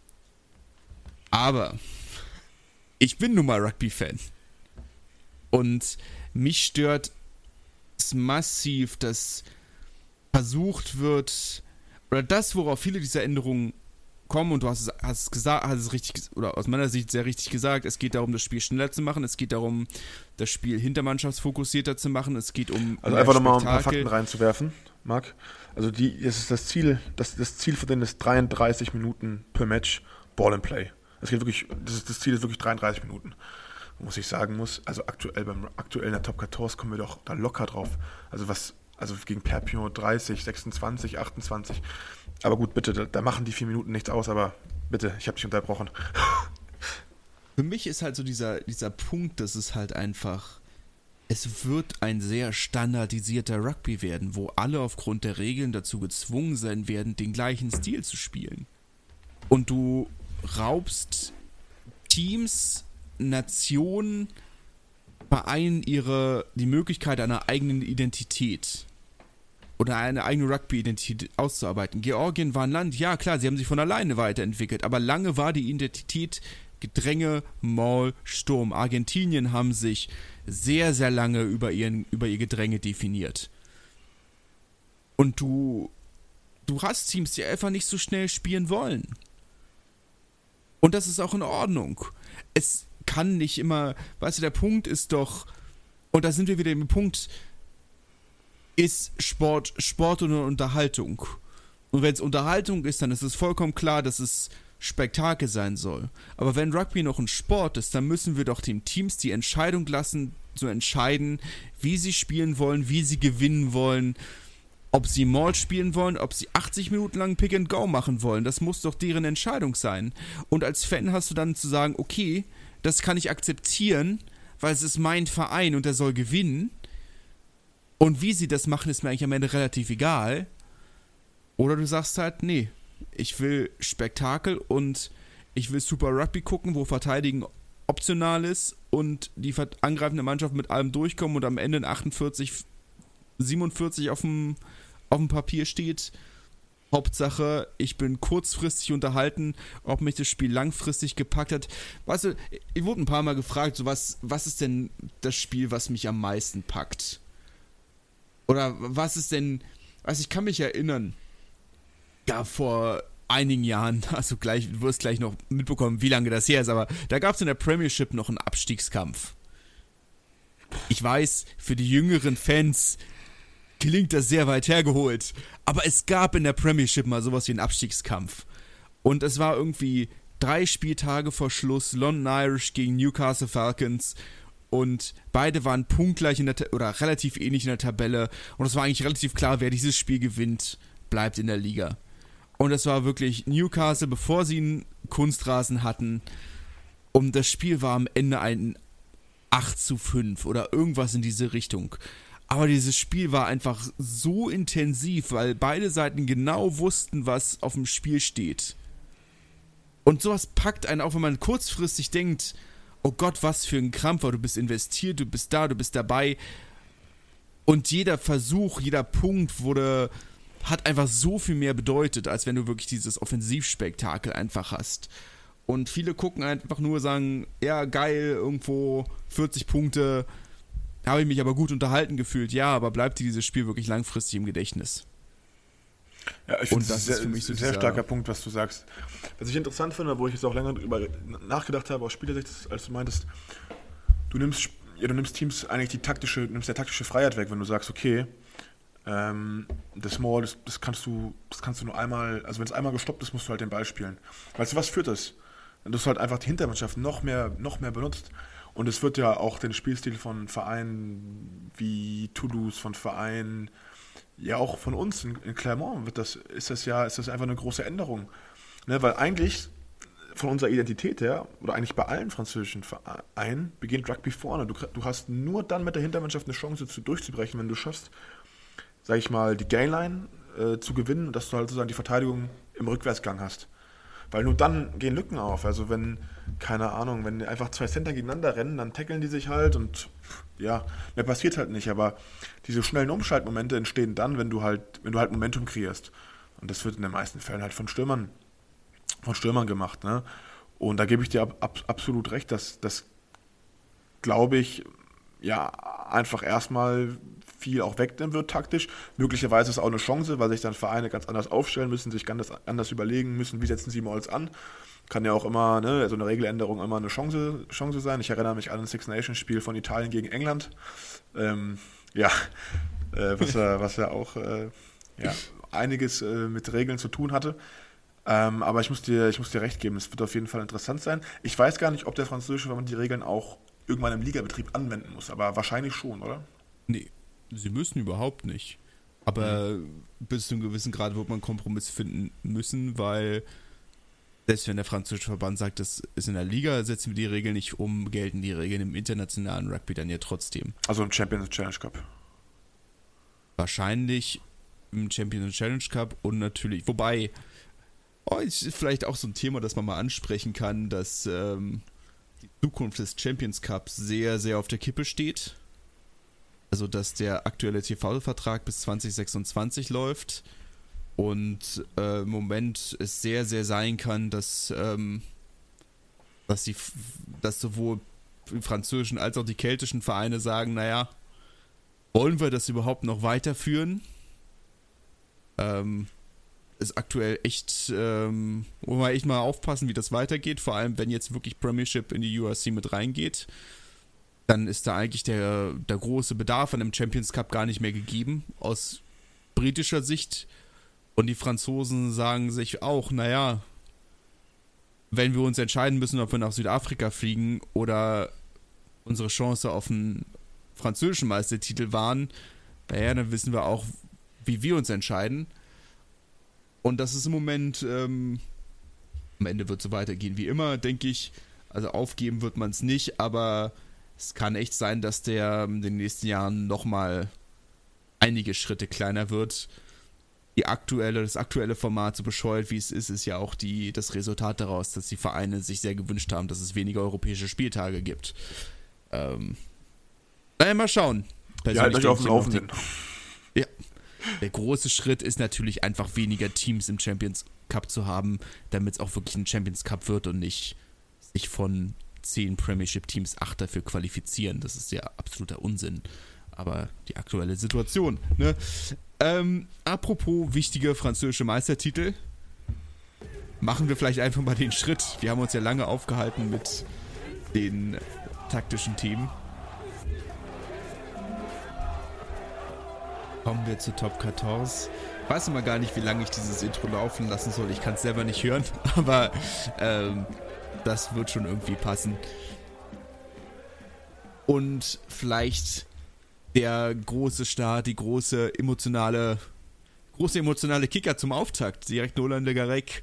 [SPEAKER 1] Aber ich bin nun mal Rugby-Fan. Und mich stört es massiv, dass versucht wird, oder das, worauf viele dieser Änderungen kommen, und du hast es richtig, oder aus meiner Sicht sehr richtig gesagt, es geht darum, das Spiel schneller zu machen, es geht darum, das Spiel hintermannschaftsfokussierter zu machen, es geht um
[SPEAKER 2] also einfach nochmal ein paar Fakten reinzuwerfen, Marc. Also das Ziel von denen ist 33 Minuten per Match Ball and Play. Das Ziel ist wirklich 33 Minuten. Muss ich sagen also aktuell in der Top 14 kommen wir doch da locker drauf. Also gegen Perpignan 30, 26, 28. Aber gut, bitte, da machen die 4 Minuten nichts aus, aber bitte, ich habe dich unterbrochen.
[SPEAKER 1] Für mich ist halt so dieser Punkt, dass es halt einfach, es wird ein sehr standardisierter Rugby werden, wo alle aufgrund der Regeln dazu gezwungen sein werden, den gleichen Stil zu spielen. Und du raubst Teams, Nationen, Vereinen die Möglichkeit einer eigenen Identität oder eine eigene Rugby-Identität auszuarbeiten. Georgien war ein Land, ja klar, sie haben sich von alleine weiterentwickelt, aber lange war die Identität Gedränge, Maul, Sturm. Argentinien haben sich sehr, sehr lange über ihr Gedränge definiert. Und du hast Teams, die einfach nicht so schnell spielen wollen. Und das ist auch in Ordnung. Es kann nicht immer, weißt du, der Punkt ist doch, und da sind wir wieder im Punkt, ist Sport oder Unterhaltung. Und wenn es Unterhaltung ist, dann ist es vollkommen klar, dass es Spektakel sein soll. Aber wenn Rugby noch ein Sport ist, dann müssen wir doch den Teams die Entscheidung lassen, zu entscheiden, wie sie spielen wollen, wie sie gewinnen wollen, ob sie Maul spielen wollen, ob sie 80 Minuten lang Pick and Go machen wollen. Das muss doch deren Entscheidung sein. Und als Fan hast du dann zu sagen, okay, das kann ich akzeptieren, weil es ist mein Verein und der soll gewinnen. Und wie sie das machen, ist mir eigentlich am Ende relativ egal. Oder du sagst halt, nee, ich will Spektakel und ich will Super Rugby gucken, wo Verteidigen optional ist und die angreifende Mannschaft mit allem durchkommen und am Ende ein 47 auf dem Papier steht. Hauptsache, ich bin kurzfristig unterhalten, ob mich das Spiel langfristig gepackt hat. Weißt du, ich wurde ein paar Mal gefragt, so was ist denn das Spiel, was mich am meisten packt? Oder was ist denn, also ich kann mich erinnern, ja, vor einigen Jahren, also gleich, du wirst gleich noch mitbekommen, wie lange das her ist, aber da gab es in der Premiership noch einen Abstiegskampf. Ich weiß, für die jüngeren Fans klingt das sehr weit hergeholt, aber es gab in der Premiership mal sowas wie einen Abstiegskampf. Und es war irgendwie 3 Spieltage vor Schluss, London Irish gegen Newcastle Falcons, und beide waren punktgleich oder relativ ähnlich in der Tabelle, und es war eigentlich relativ klar, wer dieses Spiel gewinnt, bleibt in der Liga. Und es war wirklich Newcastle, bevor sie einen Kunstrasen hatten. Und das Spiel war am Ende ein 8:5 oder irgendwas in diese Richtung. Aber dieses Spiel war einfach so intensiv, weil beide Seiten genau wussten, was auf dem Spiel steht. Und sowas packt einen, auch wenn man kurzfristig denkt, oh Gott, was für ein Krampf, du bist investiert, du bist da, du bist dabei. Und jeder Versuch, jeder Punkt hat einfach so viel mehr bedeutet, als wenn du wirklich dieses Offensivspektakel einfach hast. Und viele gucken einfach nur, sagen, ja, geil, irgendwo 40 Punkte, habe ich mich aber gut unterhalten gefühlt. Ja, aber bleibt dir dieses Spiel wirklich langfristig im Gedächtnis?
[SPEAKER 2] Ja, ich finde, das ist für mich so ein sehr starker Punkt, was du sagst. Was ich interessant finde, wo ich jetzt auch länger drüber nachgedacht habe, aus Spielersicht, als du meintest, du nimmst Teams eigentlich der taktische Freiheit weg, wenn du sagst, okay, das Maul, das kannst du nur einmal, also wenn es einmal gestoppt ist, musst du halt den Ball spielen. Weißt du, was führt das? Dass du halt einfach die Hintermannschaft noch mehr benutzt. Und es wird ja auch den Spielstil von Vereinen wie Toulouse, von Vereinen, ja auch von uns in Clermont ist das einfach eine große Änderung. Ne, weil eigentlich von unserer Identität her, oder eigentlich bei allen französischen Vereinen, beginnt Rugby vorne. Du hast nur dann mit der Hintermannschaft eine Chance durchzubrechen, wenn du schaffst, sag ich mal, die Gainline zu gewinnen und dass du halt sozusagen die Verteidigung im Rückwärtsgang hast. Weil nur dann gehen Lücken auf. Also wenn, keine Ahnung, wenn einfach 2 Center gegeneinander rennen, dann tackeln die sich halt und ja, mehr passiert halt nicht. Aber diese schnellen Umschaltmomente entstehen dann, wenn du halt Momentum kreierst. Und das wird in den meisten Fällen halt von Stürmern gemacht. Ne? Und da gebe ich dir absolut recht, dass das, glaube ich, ja, einfach erstmal viel auch wegnehmen wird taktisch. Möglicherweise ist es auch eine Chance, weil sich dann Vereine ganz anders aufstellen müssen, sich ganz anders überlegen müssen, wie setzen sie Malls an. Kann ja auch immer, ne, so eine Regeländerung immer eine Chance sein. Ich erinnere mich an ein Six Nations Spiel von Italien gegen England. Was ja auch einiges mit Regeln zu tun hatte. Aber ich muss dir recht geben, es wird auf jeden Fall interessant sein. Ich weiß gar nicht, ob der französische Verband die Regeln auch irgendwann im Ligabetrieb anwenden muss, aber wahrscheinlich schon, oder?
[SPEAKER 1] Nee, sie müssen überhaupt nicht. Aber bis zu einem gewissen Grad wird man einen Kompromiss finden müssen, weil selbst wenn der französische Verband sagt, das ist in der Liga, setzen wir die Regeln nicht um, gelten die Regeln im internationalen Rugby dann ja trotzdem.
[SPEAKER 2] Also im Champions Challenge Cup?
[SPEAKER 1] Wahrscheinlich im Champions Challenge Cup und natürlich, wobei, ist vielleicht auch so ein Thema, das man mal ansprechen kann, dass die Zukunft des Champions Cups sehr, sehr auf der Kippe steht. Also, dass der aktuelle TV-Vertrag bis 2026 läuft und im Moment es sehr, sehr sein kann, dass sowohl die französischen als auch die keltischen Vereine sagen, naja, wollen wir das überhaupt noch weiterführen? Ist aktuell echt, wollen wir echt mal aufpassen, wie das weitergeht, vor allem wenn jetzt wirklich Premiership in die URC mit reingeht, dann ist da eigentlich der große Bedarf an einem Champions Cup gar nicht mehr gegeben, aus britischer Sicht. Und die Franzosen sagen sich auch, naja, wenn wir uns entscheiden müssen, ob wir nach Südafrika fliegen oder unsere Chance auf einen französischen Meistertitel waren, naja, dann wissen wir auch, wie wir uns entscheiden. Und das ist im Moment, am Ende wird es so weitergehen wie immer, denke ich. Also aufgeben wird man es nicht, aber es kann echt sein, dass der in den nächsten Jahren nochmal einige Schritte kleiner wird. das aktuelle Format, so bescheuert wie es ist ja auch das Resultat daraus, dass die Vereine sich sehr gewünscht haben, dass es weniger europäische Spieltage gibt. Mal schauen.
[SPEAKER 2] Ja, halt euch auf dem Laufenden.
[SPEAKER 1] Ja. Der große Schritt ist natürlich einfach weniger Teams im Champions Cup zu haben, damit es auch wirklich ein Champions Cup wird und nicht sich von 10 Premiership-Teams 8 dafür qualifizieren. Das ist ja absoluter Unsinn. Aber die aktuelle Situation, ne? Apropos wichtige französische Meistertitel, machen wir vielleicht einfach mal den Schritt. Wir haben uns ja lange aufgehalten mit den taktischen Themen. Kommen wir zu Top 14. Ich weiß immer gar nicht, wie lange ich dieses Intro laufen lassen soll. Ich kann es selber nicht hören, aber das wird schon irgendwie passen. Und vielleicht der große Start, die große emotionale Kicker zum Auftakt. Direkt Nolan Le Garec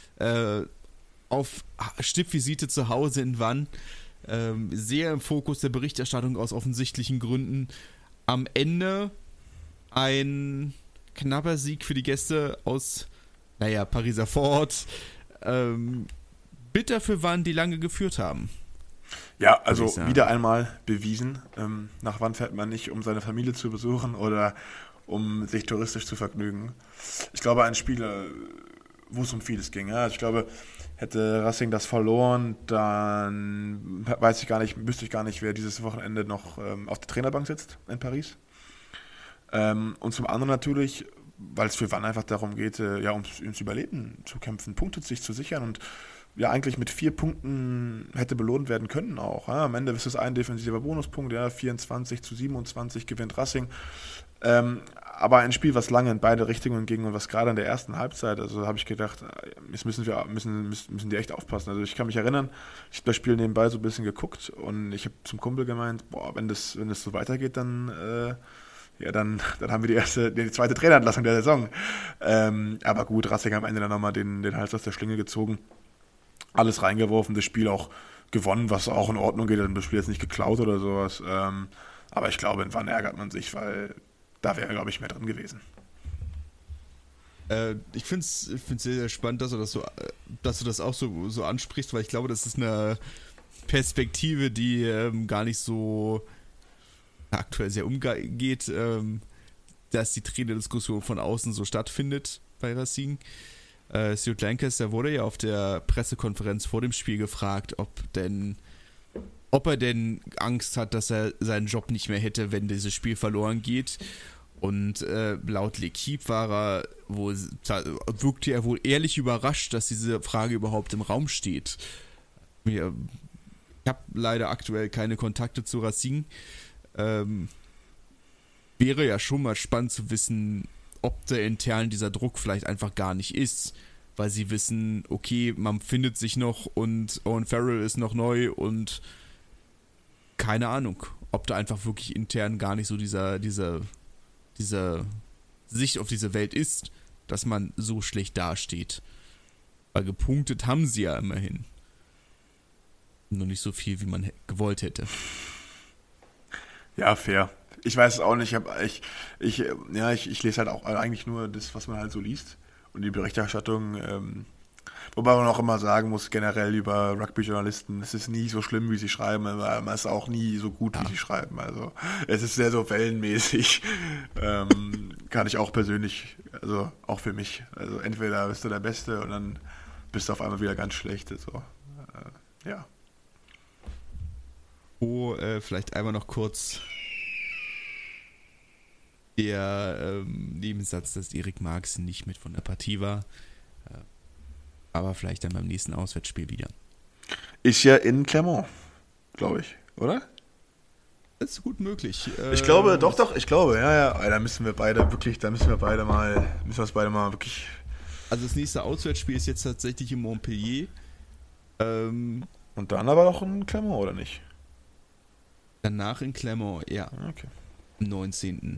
[SPEAKER 1] auf Stippvisite zu Hause in Vannes. Sehr im Fokus der Berichterstattung aus offensichtlichen Gründen. Am Ende ein knapper Sieg für die Gäste aus, Pariser Vorort. Bitter für Vannes, die lange geführt haben.
[SPEAKER 2] Ja, also wieder einmal bewiesen. Nach Vannes fährt man nicht, um seine Familie zu besuchen oder um sich touristisch zu vergnügen. Ich glaube, ein Spiel, wo es um vieles ging. Ja. Ich glaube, hätte Racing das verloren, dann wüsste ich gar nicht, wer dieses Wochenende noch auf der Trainerbank sitzt in Paris. Und zum anderen natürlich, weil es für Vannes einfach darum geht, ums Überleben zu kämpfen, Punkte sich zu sichern und ja eigentlich mit 4 Punkten hätte belohnt werden können auch. Ja. Am Ende ist es ein defensiver Bonuspunkt, 24-27 gewinnt Racing. Aber ein Spiel, was lange in beide Richtungen ging und was gerade in der ersten Halbzeit, also habe ich gedacht, jetzt müssen die echt aufpassen. Also ich kann mich erinnern, ich habe das Spiel nebenbei so ein bisschen geguckt und ich habe zum Kumpel gemeint, wenn das so weitergeht, dann haben wir die zweite Trainerentlassung der Saison. Aber gut, Racing am Ende dann nochmal den Hals aus der Schlinge gezogen. Alles reingeworfen, das Spiel auch gewonnen, was auch in Ordnung geht. Das Spiel jetzt nicht geklaut oder sowas. Aber ich glaube, in Vannes ärgert man sich, weil da wäre, glaube ich, mehr drin gewesen.
[SPEAKER 1] Ich finde es sehr, sehr spannend, dass du das auch so ansprichst, weil ich glaube, das ist eine Perspektive, die gar nicht so aktuell sehr umgeht, dass die Trainerdiskussion von außen so stattfindet bei Racing. Stuart Lancaster wurde ja auf der Pressekonferenz vor dem Spiel gefragt, ob er denn Angst hat, dass er seinen Job nicht mehr hätte, wenn dieses Spiel verloren geht. Und laut L'Équipe wirkte er wohl ehrlich überrascht, dass diese Frage überhaupt im Raum steht. Ich habe leider aktuell keine Kontakte zu Racing. Wäre ja schon mal spannend zu wissen, ob da intern dieser Druck vielleicht einfach gar nicht ist, weil sie wissen, okay, man findet sich noch und Owen Farrell ist noch neu und keine Ahnung, ob da einfach wirklich intern gar nicht so diese Sicht auf diese Welt ist, dass man so schlecht dasteht. Weil gepunktet haben sie ja immerhin. Nur nicht so viel, wie man gewollt hätte.
[SPEAKER 2] Ja, fair. Ich weiß es auch nicht. Ich lese halt auch eigentlich nur das, was man halt so liest. Und die Berichterstattung, wobei man auch immer sagen muss, generell über Rugby-Journalisten, es ist nie so schlimm, wie sie schreiben, aber man ist auch nie so gut, wie sie schreiben. Also es ist sehr so wellenmäßig. Kann ich auch persönlich, also auch für mich. Also entweder bist du der Beste und dann bist du auf einmal wieder ganz schlecht. So. Ja.
[SPEAKER 1] Vielleicht einmal noch kurz der Nebensatz, dass Erik Marx nicht mit von der Partie war. Aber vielleicht dann beim nächsten Auswärtsspiel wieder.
[SPEAKER 2] Ist ja in Clermont, glaube ich, oder?
[SPEAKER 1] Das ist gut möglich.
[SPEAKER 2] Ich glaube, ich glaube, ja. Da müssen wir beide mal wirklich.
[SPEAKER 1] Also das nächste Auswärtsspiel ist jetzt tatsächlich in Montpellier.
[SPEAKER 2] Und dann aber noch in Clermont, oder nicht?
[SPEAKER 1] Danach in Clermont, ja.
[SPEAKER 2] Okay.
[SPEAKER 1] Am 19.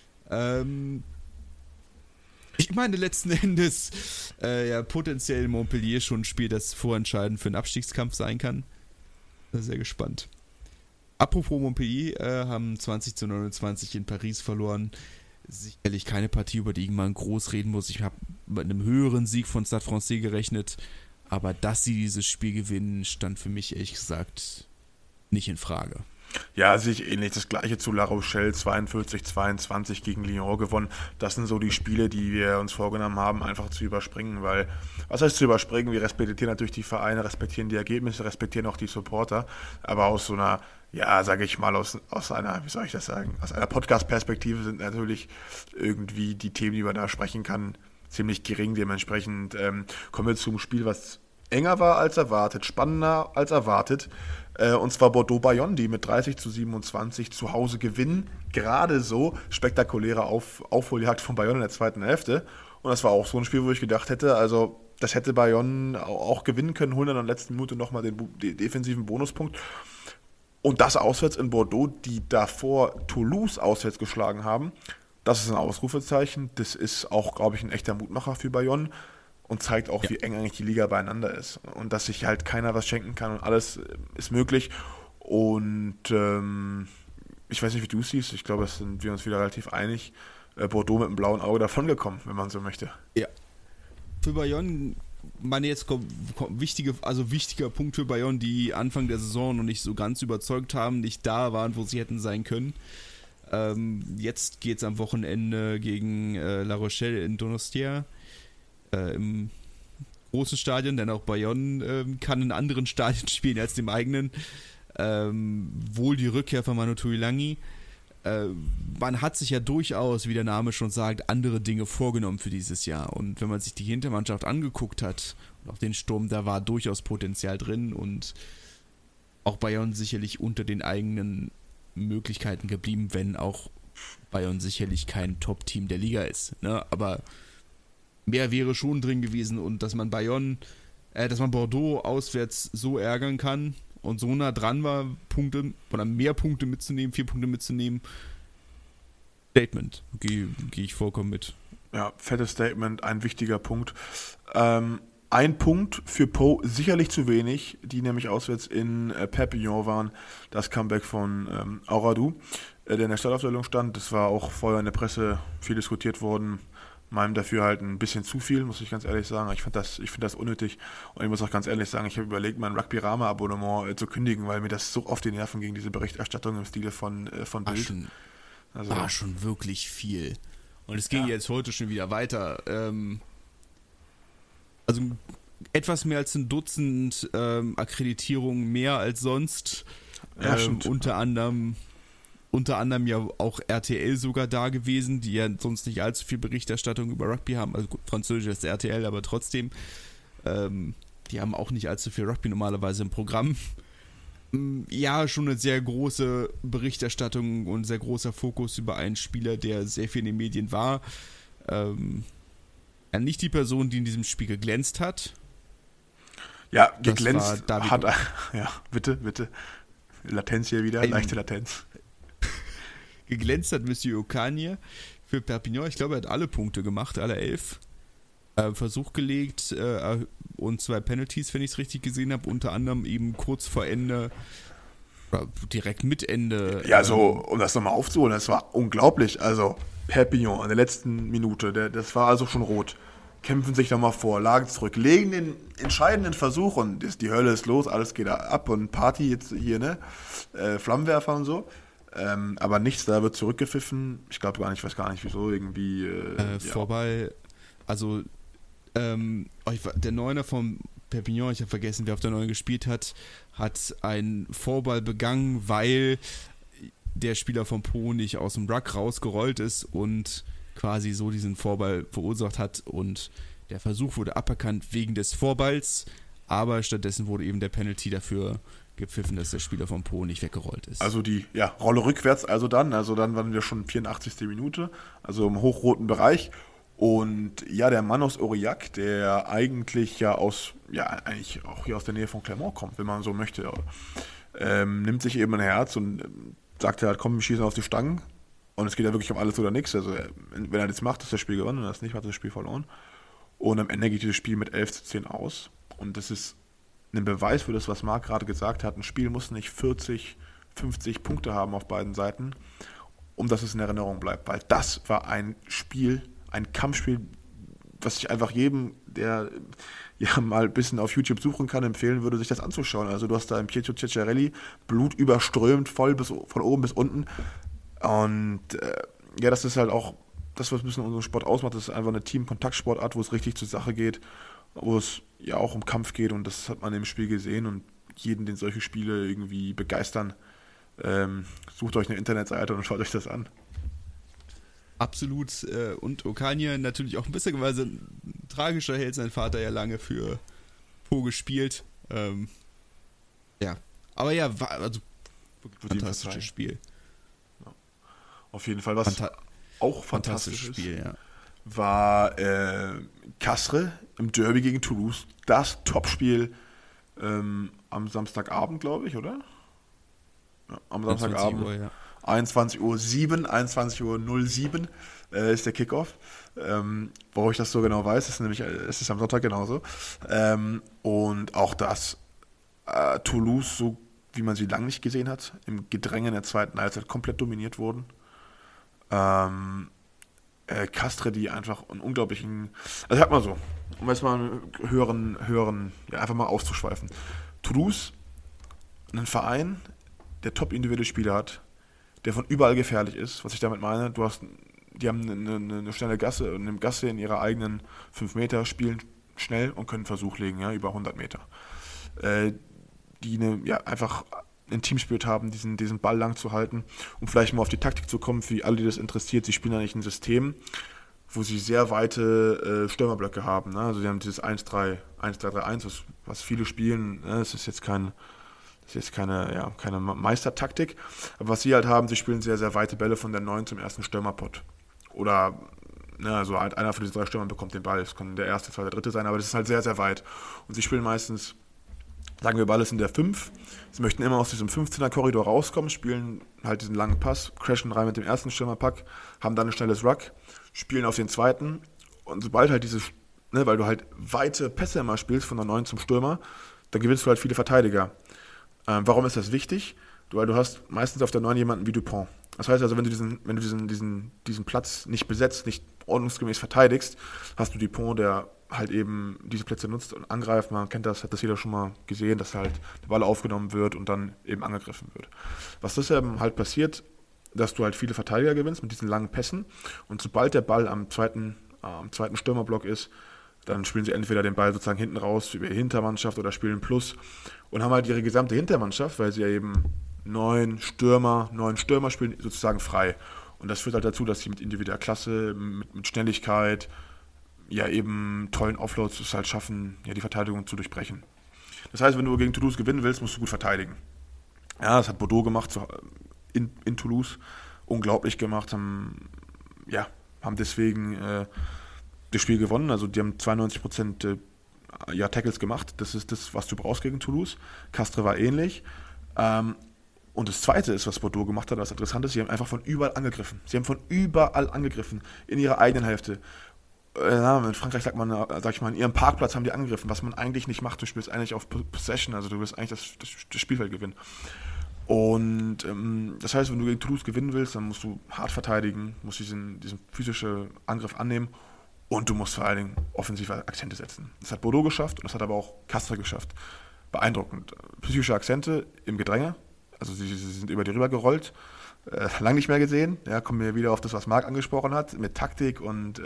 [SPEAKER 1] Ich meine letzten Endes potenziell Montpellier schon ein Spiel, das vorentscheidend für einen Abstiegskampf sein kann. Sehr gespannt. Apropos Montpellier, haben 20-29 in Paris verloren. sicherlich keine Partie, über die man groß reden muss. Ich habe mit einem höheren Sieg von Stade Francais gerechnet, aber dass sie dieses Spiel gewinnen, stand für mich ehrlich gesagt nicht in Frage.
[SPEAKER 2] Ja, sehe ich ähnlich. Das gleiche zu La Rochelle, 42-22 gegen Lyon gewonnen. Das sind so die Spiele, die wir uns vorgenommen haben, einfach zu überspringen, weil, was heißt zu überspringen? Wir respektieren natürlich die Vereine, respektieren die Ergebnisse, respektieren auch die Supporter, aber aus so einer, ja, sage ich mal, aus einer, wie soll ich das sagen, aus einer Podcast-Perspektive sind natürlich irgendwie die Themen, die man da sprechen kann, ziemlich gering. Dementsprechend kommen wir zum Spiel, was enger war als erwartet, spannender als erwartet. Und zwar Bordeaux-Bayonne, die mit 30-27 zu Hause gewinnen. Gerade so spektakuläre Aufholjagd von Bayonne in der zweiten Hälfte. Und das war auch so ein Spiel, wo ich gedacht hätte, also das hätte Bayonne auch gewinnen können, holen dann in der letzten Minute nochmal den defensiven Bonuspunkt. Und das auswärts in Bordeaux, die davor Toulouse auswärts geschlagen haben, das ist ein Ausrufezeichen. Das ist auch, glaube ich, ein echter Mutmacher für Bayonne. Und zeigt auch, wie eng eigentlich die Liga beieinander ist. Und dass sich halt keiner was schenken kann und alles ist möglich. Und ich weiß nicht, wie du es siehst. Ich glaube, da sind wir uns wieder relativ einig. Bordeaux mit einem blauen Auge davongekommen, wenn man so möchte.
[SPEAKER 1] Ja. Für Bayonne, wichtiger Punkt für Bayonne, die Anfang der Saison noch nicht so ganz überzeugt haben, nicht da waren, wo sie hätten sein können. Jetzt geht es am Wochenende gegen La Rochelle in Donostia. Im großen Stadion, denn auch Bayonne kann in anderen Stadien spielen als dem eigenen. Wohl die Rückkehr von Manu Tuilagi. Man hat sich ja durchaus, wie der Name schon sagt, andere Dinge vorgenommen für dieses Jahr. Und wenn man sich die Hintermannschaft angeguckt hat, und auch den Sturm, da war durchaus Potenzial drin und auch Bayonne sicherlich unter den eigenen Möglichkeiten geblieben, wenn auch Bayonne sicherlich kein Top-Team der Liga ist. Ne? Aber mehr wäre schon drin gewesen und dass man Bordeaux auswärts so ärgern kann und so nah dran war, mehr Punkte mitzunehmen, 4 Punkte mitzunehmen. Statement, gehe ich vollkommen mit.
[SPEAKER 2] Ja, fettes Statement, ein wichtiger Punkt. Ein Punkt für Po sicherlich zu wenig, die nämlich auswärts in Perpignan waren, das Comeback von Auradou, der in der Startaufstellung stand. Das war auch vorher in der Presse viel diskutiert worden. Meinem Dafürhalten ein bisschen zu viel, muss ich ganz ehrlich sagen. Ich finde das unnötig. Und ich muss auch ganz ehrlich sagen, ich habe überlegt, mein Rugby-Rama-Abonnement zu kündigen, weil mir das so auf die Nerven ging, diese Berichterstattung im Stile von Bild.
[SPEAKER 1] War schon wirklich viel. Und es ging jetzt heute schon wieder weiter. Also etwas mehr als ein Dutzend Akkreditierungen mehr als sonst.
[SPEAKER 2] Ja,
[SPEAKER 1] unter anderem ja auch RTL sogar da gewesen, die ja sonst nicht allzu viel Berichterstattung über Rugby haben. Also gut, Französisch ist RTL, aber trotzdem, die haben auch nicht allzu viel Rugby normalerweise im Programm. Ja, schon eine sehr große Berichterstattung und sehr großer Fokus über einen Spieler, der sehr viel in den Medien war. Nicht die Person, die in diesem Spiel geglänzt hat.
[SPEAKER 2] Ja, geglänzt hat er. Ja, bitte. Latenz hier wieder, leichte Latenz.
[SPEAKER 1] Geglänzt hat Monsieur Ocagne für Perpignan. Ich glaube, er hat alle Punkte gemacht, alle 11. Versuch gelegt und 2 Penalties, wenn ich es richtig gesehen habe. Unter anderem eben kurz vor Ende, direkt mit Ende.
[SPEAKER 2] Ja, so, um das nochmal aufzuholen, das war unglaublich. Also Perpignan in der letzten Minute, das war also schon rot. Kämpfen sich nochmal vor, lagen zurück, legen den entscheidenden Versuch und die Hölle ist los, alles geht ab und Party jetzt hier, ne? Flammenwerfer und so. Aber nichts, da wird zurückgepfiffen. Ich glaube gar nicht, weiß gar nicht wieso, irgendwie.
[SPEAKER 1] Vorbei, also der Neuner von Perpignan, ich habe vergessen, wer auf der Neuen gespielt hat einen Vorball begangen, weil der Spieler von Po nicht aus dem Ruck rausgerollt ist und quasi so diesen Vorball verursacht hat und der Versuch wurde aberkannt wegen des Vorballs, aber stattdessen wurde eben der Penalty dafür gepfiffen, dass der Spieler von Po nicht weggerollt ist.
[SPEAKER 2] Also die Rolle rückwärts, also dann waren wir schon 84. Minute, also im hochroten Bereich. Und ja, der Mann aus Aurillac, der eigentlich eigentlich auch hier aus der Nähe von Clermont kommt, wenn man so möchte, nimmt sich eben ein Herz und sagt halt, komm, wir schießen auf die Stangen. Und es geht ja wirklich um alles oder nichts. Also wenn er das macht, ist das Spiel gewonnen, wenn er das nicht macht, ist das Spiel verloren. Und am Ende geht dieses Spiel mit 11-10 aus. Und das ist ein Beweis für das, was Marc gerade gesagt hat. Ein Spiel muss nicht 40, 50 Punkte haben auf beiden Seiten. um dass es in Erinnerung bleibt. Weil das war ein Spiel, ein Kampfspiel, was ich einfach jedem, der ja mal ein bisschen auf YouTube suchen kann, empfehlen würde, sich das anzuschauen. Also du hast da im Pietro Ceccarelli Blut überströmt, voll von oben bis unten. Und ja, das ist halt auch das, was ein bisschen unseren Sport ausmacht. Das ist einfach eine Team-Kontaktsportart, wo es richtig zur Sache geht, wo es ja auch um Kampf geht. Und das hat man im Spiel gesehen. Und jeden, den solche Spiele irgendwie begeistern, sucht euch eine Internetseite und schaut euch das an.
[SPEAKER 1] Absolut. Und Okanije natürlich auch ein bisschen ein tragischer Held. Sein Vater ja lange für Po gespielt. Ja. Aber ja, war also fantastisches Spiel.
[SPEAKER 2] Ja. Auf jeden Fall, was auch fantastisch ist,
[SPEAKER 1] Spiel, ja.
[SPEAKER 2] war Castres im Derby gegen Toulouse. Das Topspiel am Samstagabend, glaube ich, oder? Ja, am Samstagabend. 21:07 Uhr, ja. 21:07 ist der Kickoff. Warum ich das so genau weiß, ist nämlich, es ist am Sonntag genauso. Und auch das Toulouse, so wie man sie lange nicht gesehen hat, im Gedränge in der zweiten Halbzeit komplett dominiert wurden. Castres, die einfach einen unglaublichen, also sag mal so, um jetzt mal hören, ja, einfach mal auszuschweifen. Toulouse, ein Verein, der top individuelle Spieler hat, der von überall gefährlich ist. Was ich damit meine, die haben eine schnelle Gasse, eine Gasse in ihrer eigenen 5 Meter, spielen schnell und können einen Versuch legen, ja, über 100 Meter. Die einfach ein Teamspirit haben, diesen Ball lang zu halten, um vielleicht mal auf die Taktik zu kommen, für alle, die das interessiert. Sie spielen eigentlich ein System, wo sie sehr weite Stürmerblöcke haben. Ne? Also sie haben dieses 1-3-3-1, was viele spielen. Ne? Das ist jetzt keine Meistertaktik. Aber was sie halt haben, sie spielen sehr, sehr weite Bälle von der 9 zum ersten Stürmerpott. Oder, also halt einer von diesen 3 Stürmern bekommt den Ball. Das kann der erste, zweite, dritte sein, aber das ist halt sehr, sehr weit. Und sie spielen meistens, sagen wir, Ball ist in der 5. Sie möchten immer aus diesem 15er-Korridor rauskommen, spielen halt diesen langen Pass, crashen rein mit dem ersten Stürmerpack, haben dann ein schnelles Ruck, spielen auf den zweiten. Und sobald halt weil du halt weite Pässe immer spielst von der 9 zum Stürmer, dann gewinnst du halt viele Verteidiger. Warum ist das wichtig? Weil du hast meistens auf der 9 jemanden wie Dupont. Das heißt also, wenn du diesen Platz nicht besetzt, nicht ordnungsgemäß verteidigst, hast du Dupont, der halt eben diese Plätze nutzt und angreift. Man kennt das, hat das jeder schon mal gesehen, dass halt der Ball aufgenommen wird und dann eben angegriffen wird. Was deshalb halt passiert, dass du halt viele Verteidiger gewinnst mit diesen langen Pässen und sobald der Ball am zweiten Stürmerblock ist, dann spielen sie entweder den Ball sozusagen hinten raus über die Hintermannschaft oder spielen Plus und haben halt ihre gesamte Hintermannschaft, weil sie ja eben 9 Stürmer spielen, sozusagen frei. Und das führt halt dazu, dass sie mit individueller Klasse, mit Schnelligkeit, ja eben tollen Offloads es halt schaffen, ja die Verteidigung zu durchbrechen. Das heißt, wenn du gegen Toulouse gewinnen willst, musst du gut verteidigen. Ja, das hat Bordeaux gemacht in Toulouse, unglaublich gemacht, haben deswegen das Spiel gewonnen. Also die haben 92% Tackles gemacht. Das ist das, was du brauchst gegen Toulouse. Castres war ähnlich. Und das Zweite ist, was Bordeaux gemacht hat, was interessant ist, sie haben einfach von überall angegriffen. Sie haben von überall angegriffen, in ihrer eigenen Hälfte. In Frankreich sag ich mal, in ihrem Parkplatz haben die angegriffen, was man eigentlich nicht macht. Du spielst eigentlich auf Possession, also du willst eigentlich das Spielfeld gewinnen. Und das heißt, wenn du gegen Toulouse gewinnen willst, dann musst du hart verteidigen, musst diesen physischen Angriff annehmen und du musst vor allen Dingen offensive Akzente setzen. Das hat Bordeaux geschafft und das hat aber auch Castres geschafft. Beeindruckend. Psychische Akzente im Gedränge, also sie sind über die rüber gerollt, lang nicht mehr gesehen. Ja, kommen wir wieder auf das, was Marc angesprochen hat, mit Taktik und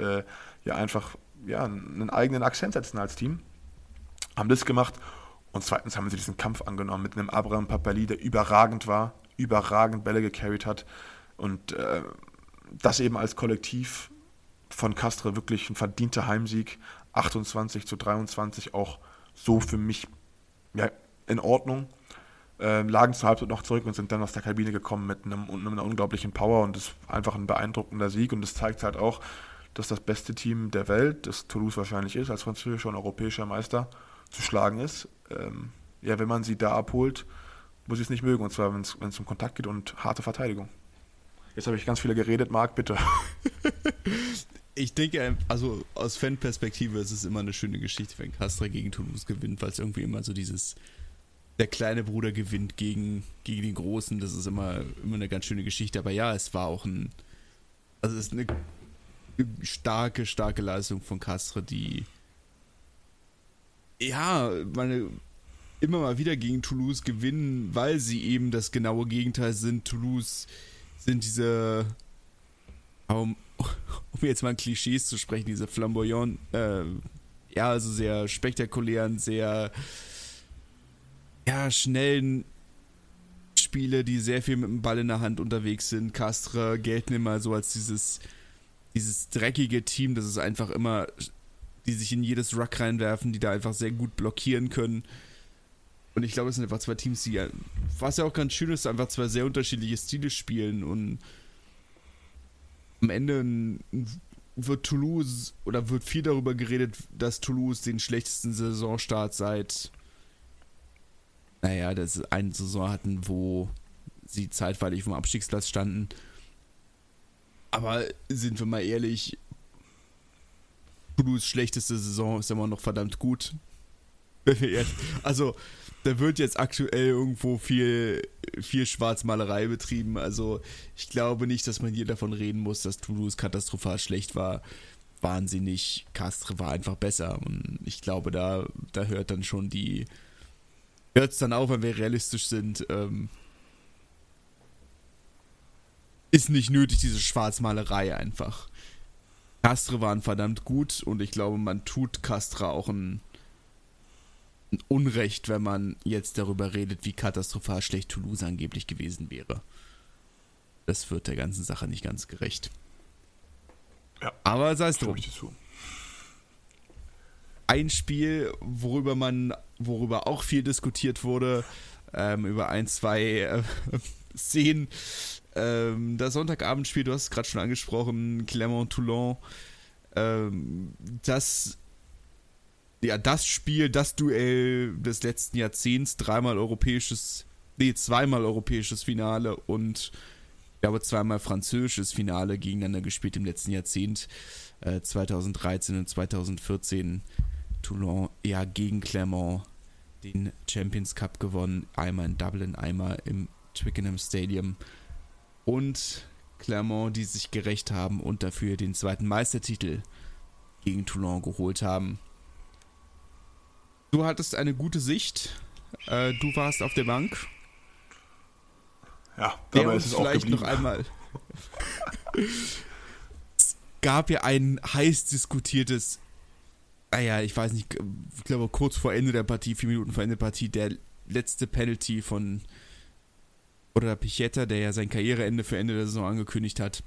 [SPEAKER 2] einen eigenen Akzent setzen als Team. Haben das gemacht und zweitens haben sie diesen Kampf angenommen mit einem Abraham Papali, der überragend war, überragend Bälle gecarried hat und das eben als Kollektiv von Castres wirklich ein verdienter Heimsieg, 28:23, auch so für mich in Ordnung. Lagen zur Halbzeit noch zurück und sind dann aus der Kabine gekommen mit einer unglaublichen Power und das ist einfach ein beeindruckender Sieg und das zeigt halt auch, dass das beste Team der Welt, das Toulouse wahrscheinlich ist, als französischer und europäischer Meister zu schlagen ist. Wenn man sie da abholt, muss ich es nicht mögen und zwar, wenn es um Kontakt geht und harte Verteidigung. Jetzt habe ich ganz viele geredet, Marc, bitte.
[SPEAKER 1] Ich denke, also aus Fanperspektive ist es immer eine schöne Geschichte, wenn Castres gegen Toulouse gewinnt, weil es irgendwie immer so dieses der kleine Bruder gewinnt gegen den Großen. Das ist immer eine ganz schöne Geschichte. Aber ja, es war auch es ist eine starke, starke Leistung von Castres, die immer mal wieder gegen Toulouse gewinnen, weil sie eben das genaue Gegenteil sind. Toulouse sind diese, um jetzt mal in Klischees zu sprechen, diese flamboyant, also sehr spektakulären, sehr schnellen Spiele, die sehr viel mit dem Ball in der Hand unterwegs sind. Castres gelten immer so als dieses dreckige Team, das ist einfach immer, die sich in jedes Ruck reinwerfen, die da einfach sehr gut blockieren können. Und ich glaube, es sind einfach zwei Teams, die, was ja auch ganz schön ist, einfach zwei sehr unterschiedliche Stile spielen. Und am Ende wird viel darüber geredet, dass Toulouse den schlechtesten Saisonstart seit eine Saison hatten, wo sie zeitweilig vom Abstiegsplatz standen. Aber sind wir mal ehrlich, Toulouse' schlechteste Saison ist immer noch verdammt gut. Also, da wird jetzt aktuell irgendwo viel Schwarzmalerei betrieben. Also, ich glaube nicht, dass man hier davon reden muss, dass Toulouse katastrophal schlecht war. Wahnsinnig. Castres war einfach besser. Und ich glaube, da hört dann schon hört es dann auf, wenn wir realistisch sind. Ist nicht nötig, diese Schwarzmalerei einfach. Castres waren verdammt gut und ich glaube, man tut Castres auch ein Unrecht, wenn man jetzt darüber redet, wie katastrophal schlecht Toulouse angeblich gewesen wäre. Das wird der ganzen Sache nicht ganz gerecht.
[SPEAKER 2] Ja,
[SPEAKER 1] aber sei es drum. Ein Spiel, worüber auch viel diskutiert wurde, über 1, 2 Szenen. Das Sonntagabendspiel, du hast es gerade schon angesprochen, Clermont-Toulon. Das Spiel, das Duell des letzten Jahrzehnts, zweimal europäisches Finale und ich glaube zweimal französisches Finale gegeneinander gespielt im letzten Jahrzehnt, 2013 und 2014. Toulon gegen Clermont den Champions Cup gewonnen, einmal in Dublin, einmal im Twickenham Stadium. Und Clermont, die sich gerecht haben und dafür den zweiten Meistertitel gegen Toulon geholt haben. Du hattest eine gute Sicht. Du warst auf der Bank.
[SPEAKER 2] Ja, dabei ist es auch geblieben.
[SPEAKER 1] Noch einmal. Es gab ja ein heiß diskutiertes, ich weiß nicht, ich glaube kurz vor Ende der Partie, 4 Minuten vor Ende der Partie, der letzte Penalty von Pichetta, der ja sein Karriereende für Ende der Saison angekündigt hat.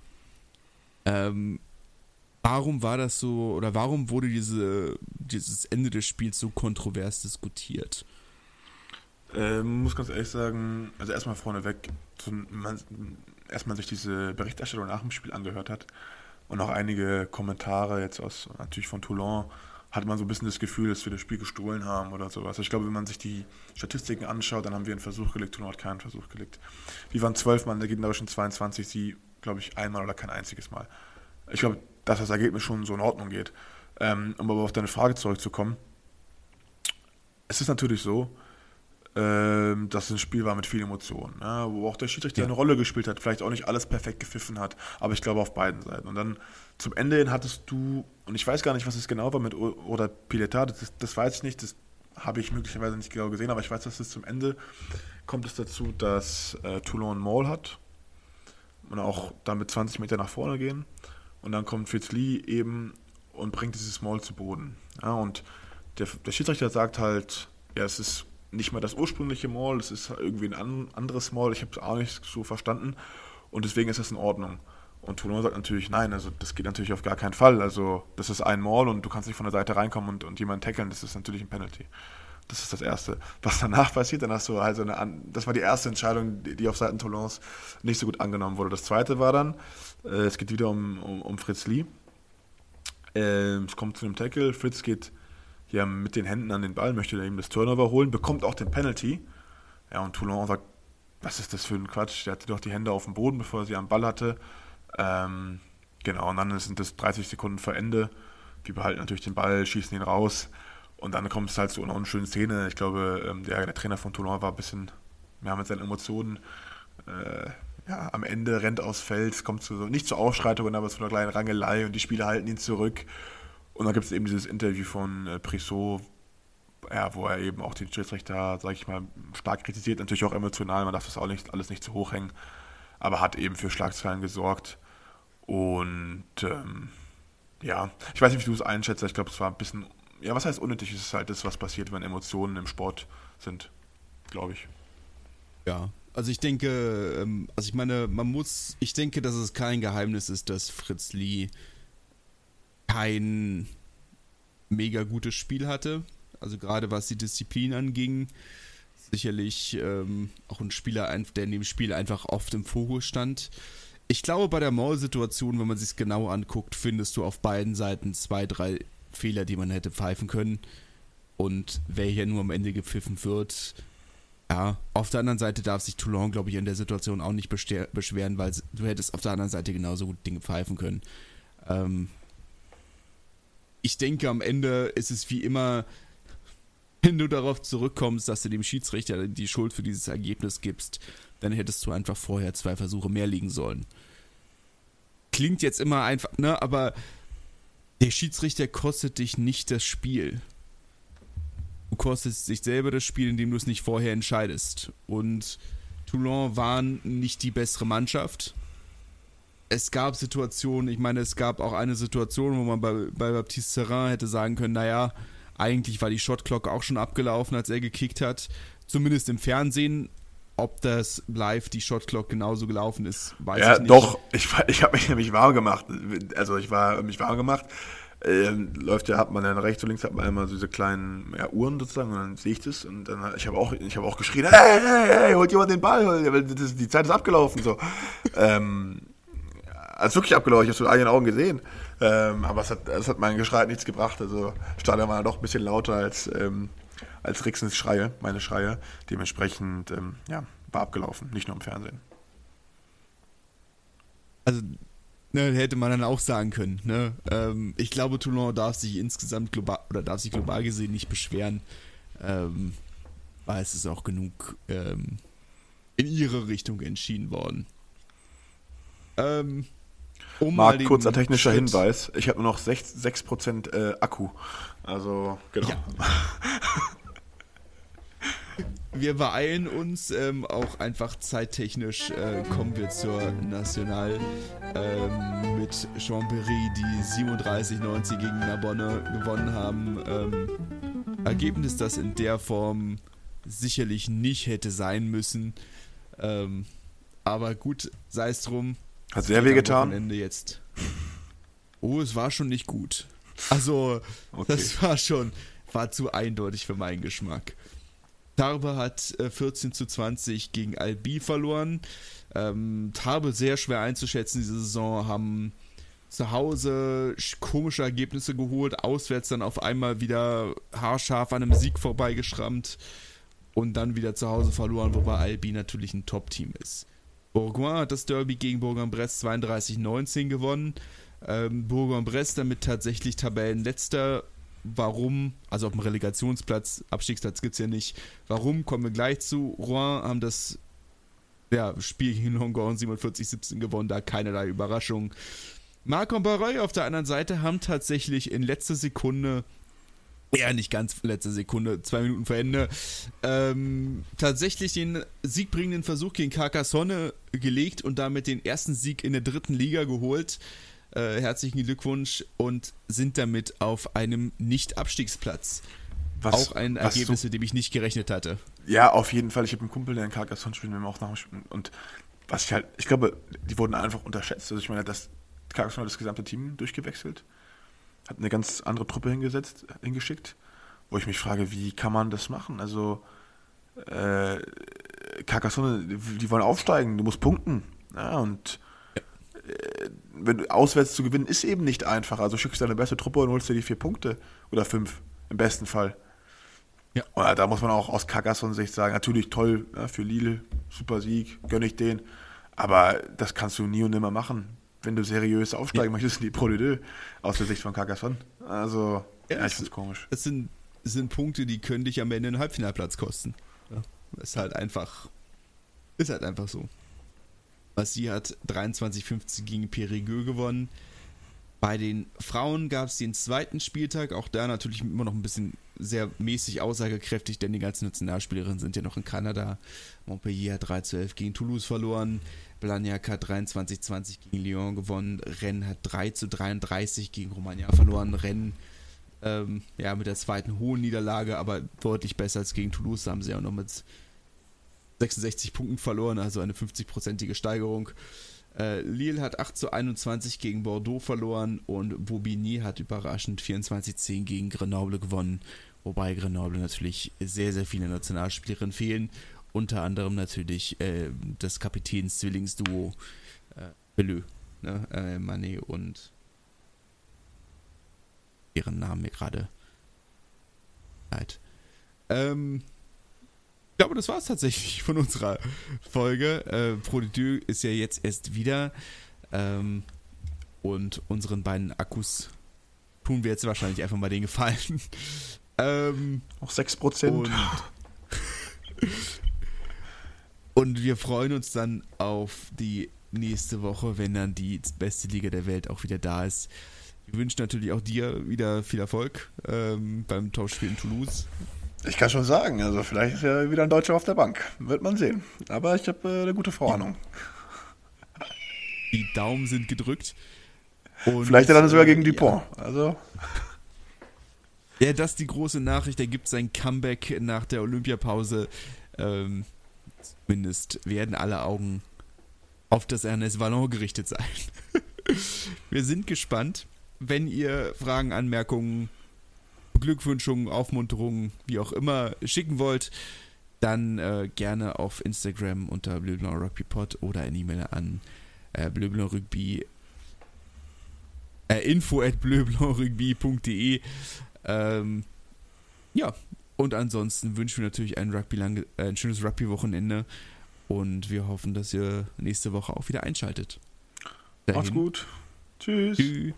[SPEAKER 1] Warum war das so, oder warum wurde dieses Ende des Spiels so kontrovers diskutiert?
[SPEAKER 2] Muss ganz ehrlich sagen, also erstmal vorneweg, erstmal sich diese Berichterstattung nach dem Spiel angehört hat und auch einige Kommentare jetzt natürlich von Toulon, hat man so ein bisschen das Gefühl, dass wir das Spiel gestohlen haben oder sowas. Ich glaube, wenn man sich die Statistiken anschaut, dann haben wir einen Versuch gelegt, Toulon hat keinen Versuch gelegt. Wir waren 12 Mann, der gegnerischen 22, sie, glaube ich, einmal oder kein einziges Mal. Ich glaube, dass das Ergebnis schon so in Ordnung geht. Um aber auf deine Frage zurückzukommen, es ist natürlich so, dass es ein Spiel war mit viel Emotionen, ja, wo auch der Schiedsrichter eine Rolle gespielt hat, vielleicht auch nicht alles perfekt gepfiffen hat, aber ich glaube auf beiden Seiten. Und dann zum Ende hin hattest du, und ich weiß gar nicht, was es genau war mit oder Pileta, das weiß ich nicht, das habe ich möglicherweise nicht genau gesehen, aber ich weiß, dass es zum Ende kommt es dazu, dass Toulon einen Maul hat und auch damit 20 Meter nach vorne gehen und dann kommt Fitzli eben und bringt dieses Maul zu Boden. Ja, und der Schiedsrichter sagt halt, es ist nicht mehr das ursprüngliche Maul, es ist irgendwie ein anderes Maul, ich habe es auch nicht so verstanden und deswegen ist das in Ordnung. Und Toulon sagt natürlich, nein, also das geht natürlich auf gar keinen Fall, also das ist ein Maul und du kannst nicht von der Seite reinkommen und jemanden tackeln, das ist natürlich ein Penalty. Das ist das Erste. Was danach passiert, dann hast du halt das war die erste Entscheidung, die auf Seiten Toulons nicht so gut angenommen wurde. Das Zweite war dann, es geht wieder um Fritz Lee, es kommt zu einem Tackle, Fritz geht mit den Händen an den Ball, möchte eben das Turnover holen, bekommt auch den Penalty. Ja, und Toulon sagt, was ist das für ein Quatsch? Der hatte doch die Hände auf dem Boden, bevor er sie am Ball hatte. Genau, und dann sind das 30 Sekunden vor Ende. Wir behalten natürlich den Ball, schießen ihn raus. Und dann kommt es halt zu einer unschönen Szene. Ich glaube, der Trainer von Toulon war ein bisschen, mit seinen Emotionen, am Ende rennt aufs Feld, kommt nicht zu Ausschreitungen, aber zu einer kleinen Rangelei und die Spieler halten ihn zurück. Und dann gibt es eben dieses Interview von Priso, wo er eben auch den Schiedsrichter, sage ich mal, stark kritisiert, natürlich auch emotional, man darf das auch alles nicht zu hoch hängen, aber hat eben für Schlagzeilen gesorgt. Und ich weiß nicht, wie du es einschätzt, ich glaube, es war ein bisschen, was heißt unnötig, es ist halt das, was passiert, wenn Emotionen im Sport sind, glaube ich.
[SPEAKER 1] Ja, also ich denke, ich denke, dass es kein Geheimnis ist, dass Fritz Lee kein mega gutes Spiel hatte. Also gerade was die Disziplin anging. Sicherlich auch ein Spieler, der in dem Spiel einfach oft im Fokus stand. Ich glaube, bei der Maul-Situation, wenn man sich es genau anguckt, findest du auf beiden Seiten 2, 3 Fehler, die man hätte pfeifen können. Und wer hier nur am Ende gepfiffen wird, ja, auf der anderen Seite darf sich Toulon, glaube ich, in der Situation auch nicht beschweren, weil du hättest auf der anderen Seite genauso gut Dinge pfeifen können. Ich denke, am Ende ist es wie immer, wenn du darauf zurückkommst, dass du dem Schiedsrichter die Schuld für dieses Ergebnis gibst, dann hättest du einfach vorher 2 Versuche mehr liegen sollen. Klingt jetzt immer einfach, ne, aber der Schiedsrichter kostet dich nicht das Spiel. Du kostest dich selber das Spiel, indem du es nicht vorher entscheidest. Und Toulon waren nicht die bessere Mannschaft. Es gab Situationen, es gab auch eine Situation, wo man bei Baptiste Serin hätte sagen können, naja, eigentlich war die Shotclock auch schon abgelaufen, als er gekickt hat. Zumindest im Fernsehen. Ob das live die Shotclock genauso gelaufen ist, weiß ich nicht. Ja,
[SPEAKER 2] doch. Ich habe mich nämlich warm gemacht. Also ich war mich warm gemacht. Hat man dann rechts und links hat man immer so diese kleinen Uhren sozusagen und dann sehe ich das und dann ich habe auch geschrien, hey, holt jemand den Ball, die Zeit ist abgelaufen. So. Also wirklich abgelaufen, ich habe es mit eigenen Augen gesehen. Aber es hat mein Geschrei nichts gebracht. Also Stadion war doch ein bisschen lauter als Rixens Schreie, meine Schreie. Dementsprechend war abgelaufen, nicht nur im Fernsehen.
[SPEAKER 1] Also hätte man dann auch sagen können. Ne? Ich glaube, Toulon darf sich global gesehen nicht beschweren, weil es ist auch genug in ihre Richtung entschieden worden.
[SPEAKER 2] Marc, kurzer technischer Hinweis. Ich habe nur noch 6% Akku. Also, genau. Ja.
[SPEAKER 1] Wir beeilen uns, auch einfach zeittechnisch kommen wir zur Nationale mit Chambéry, die 37-90 gegen Narbonne gewonnen haben. Ergebnis, das in der Form sicherlich nicht hätte sein müssen. Aber gut, sei es drum.
[SPEAKER 2] Hat sehr weh getan.
[SPEAKER 1] Ende jetzt. Oh, es war schon nicht gut. Also, okay. Das war zu eindeutig für meinen Geschmack. Tarbes hat 14:20 gegen Albi verloren. Tarbes sehr schwer einzuschätzen diese Saison, haben zu Hause komische Ergebnisse geholt, auswärts dann auf einmal wieder haarscharf an einem Sieg vorbeigeschrammt und dann wieder zu Hause verloren, wobei Albi natürlich ein Top-Team ist. Bourgoin hat das Derby gegen Bourg-en-Bresse 32-19 gewonnen. Bourg-en-Bresse damit tatsächlich Tabellenletzter. Warum? Also auf dem Relegationsplatz, Abstiegsplatz gibt es ja nicht. Warum? Kommen wir gleich zu. Rouen haben das Spiel gegen Longueuil 47-17 gewonnen, da keinerlei Überraschung. Marc-en-Barreuil auf der anderen Seite haben tatsächlich in letzter Sekunde, nicht ganz letzte Sekunde, 2 Minuten vor Ende, tatsächlich den siegbringenden Versuch gegen Carcassonne gelegt und damit den ersten Sieg in der 3. Liga geholt. Herzlichen Glückwunsch und sind damit auf einem Nicht-Abstiegsplatz. Auch ein Ergebnis, mit dem ich nicht gerechnet hatte.
[SPEAKER 2] Ja, auf jeden Fall. Ich habe einen Kumpel, der in Carcassonne spielt, auch nach dem Spiel. Und ich glaube, die wurden einfach unterschätzt. Also ich meine, Carcassonne hat das gesamte Team durchgewechselt, hat eine ganz andere Truppe hingeschickt, wo ich mich frage, wie kann man das machen? Also Carcassonne, die wollen aufsteigen, du musst punkten. Ja, und wenn du auswärts zu gewinnen, ist eben nicht einfach. Also schickst du deine beste Truppe und holst dir die 4 Punkte oder 5 im besten Fall. Ja. Und da muss man auch aus Carcassonne-Sicht sagen, natürlich toll, für Lille, super Sieg, gönne ich den. Aber das kannst du nie und nimmer machen, wenn du seriös aufsteigen möchtest in die Pro de Deux, aus der Sicht von Carcassonne. Also, ich finde es komisch.
[SPEAKER 1] Es sind sind Punkte, die können dich am Ende einen Halbfinalplatz kosten. Ja. Ist halt einfach so. Massy hat 23:15 gegen Périgueux gewonnen. Bei den Frauen gab es den zweiten Spieltag, auch da natürlich immer noch ein bisschen sehr mäßig aussagekräftig, denn die ganzen Nationalspielerinnen sind ja noch in Kanada. Montpellier hat 3:11 gegen Toulouse verloren, Blagnac hat 23:20 gegen Lyon gewonnen, Rennes hat 3:33 gegen Romagna verloren. Rennes mit der zweiten hohen Niederlage, aber deutlich besser als gegen Toulouse, da haben sie auch noch mit 66 Punkten verloren, also eine 50-prozentige Steigerung. Lille hat 8:21 gegen Bordeaux verloren und Bobigny hat überraschend 24:10 gegen Grenoble gewonnen, wobei Grenoble natürlich sehr, sehr viele Nationalspielerinnen fehlen, unter anderem natürlich das Kapitäns-Zwillingsduo Beleu, ne? Manet und ihren Namen mir gerade leid. Ich glaube, das war es tatsächlich von unserer Folge. Pro de Deux ist ja jetzt erst wieder. Und unseren beiden Akkus tun wir jetzt wahrscheinlich einfach mal den Gefallen.
[SPEAKER 2] Noch 6%.
[SPEAKER 1] Und wir freuen uns dann auf die nächste Woche, wenn dann die beste Liga der Welt auch wieder da ist. Wir wünschen natürlich auch dir wieder viel Erfolg beim Tauschspiel in Toulouse.
[SPEAKER 2] Ich kann schon sagen, also vielleicht ist ja wieder ein Deutscher auf der Bank. Wird man sehen. Aber ich habe eine gute Vorahnung.
[SPEAKER 1] Die Daumen sind gedrückt. Und
[SPEAKER 2] vielleicht dann sogar gegen Dupont. Ja. Also.
[SPEAKER 1] Ja, das ist die große Nachricht. Er gibt sein Comeback nach der Olympiapause. Zumindest werden alle Augen auf das Ernest Vallon gerichtet sein. Wir sind gespannt. Wenn ihr Fragen, Anmerkungen, Beglückwünschungen, Aufmunterungen, wie auch immer, schicken wollt, dann gerne auf Instagram unter Bleu Blanc Rugby Pod oder eine E-Mail an bleublanc-rugby info@bleublanc-rugby.de. Ja, und ansonsten wünschen wir natürlich ein schönes Rugby-Wochenende und wir hoffen, dass ihr nächste Woche auch wieder einschaltet.
[SPEAKER 2] Macht's gut. Tschüss.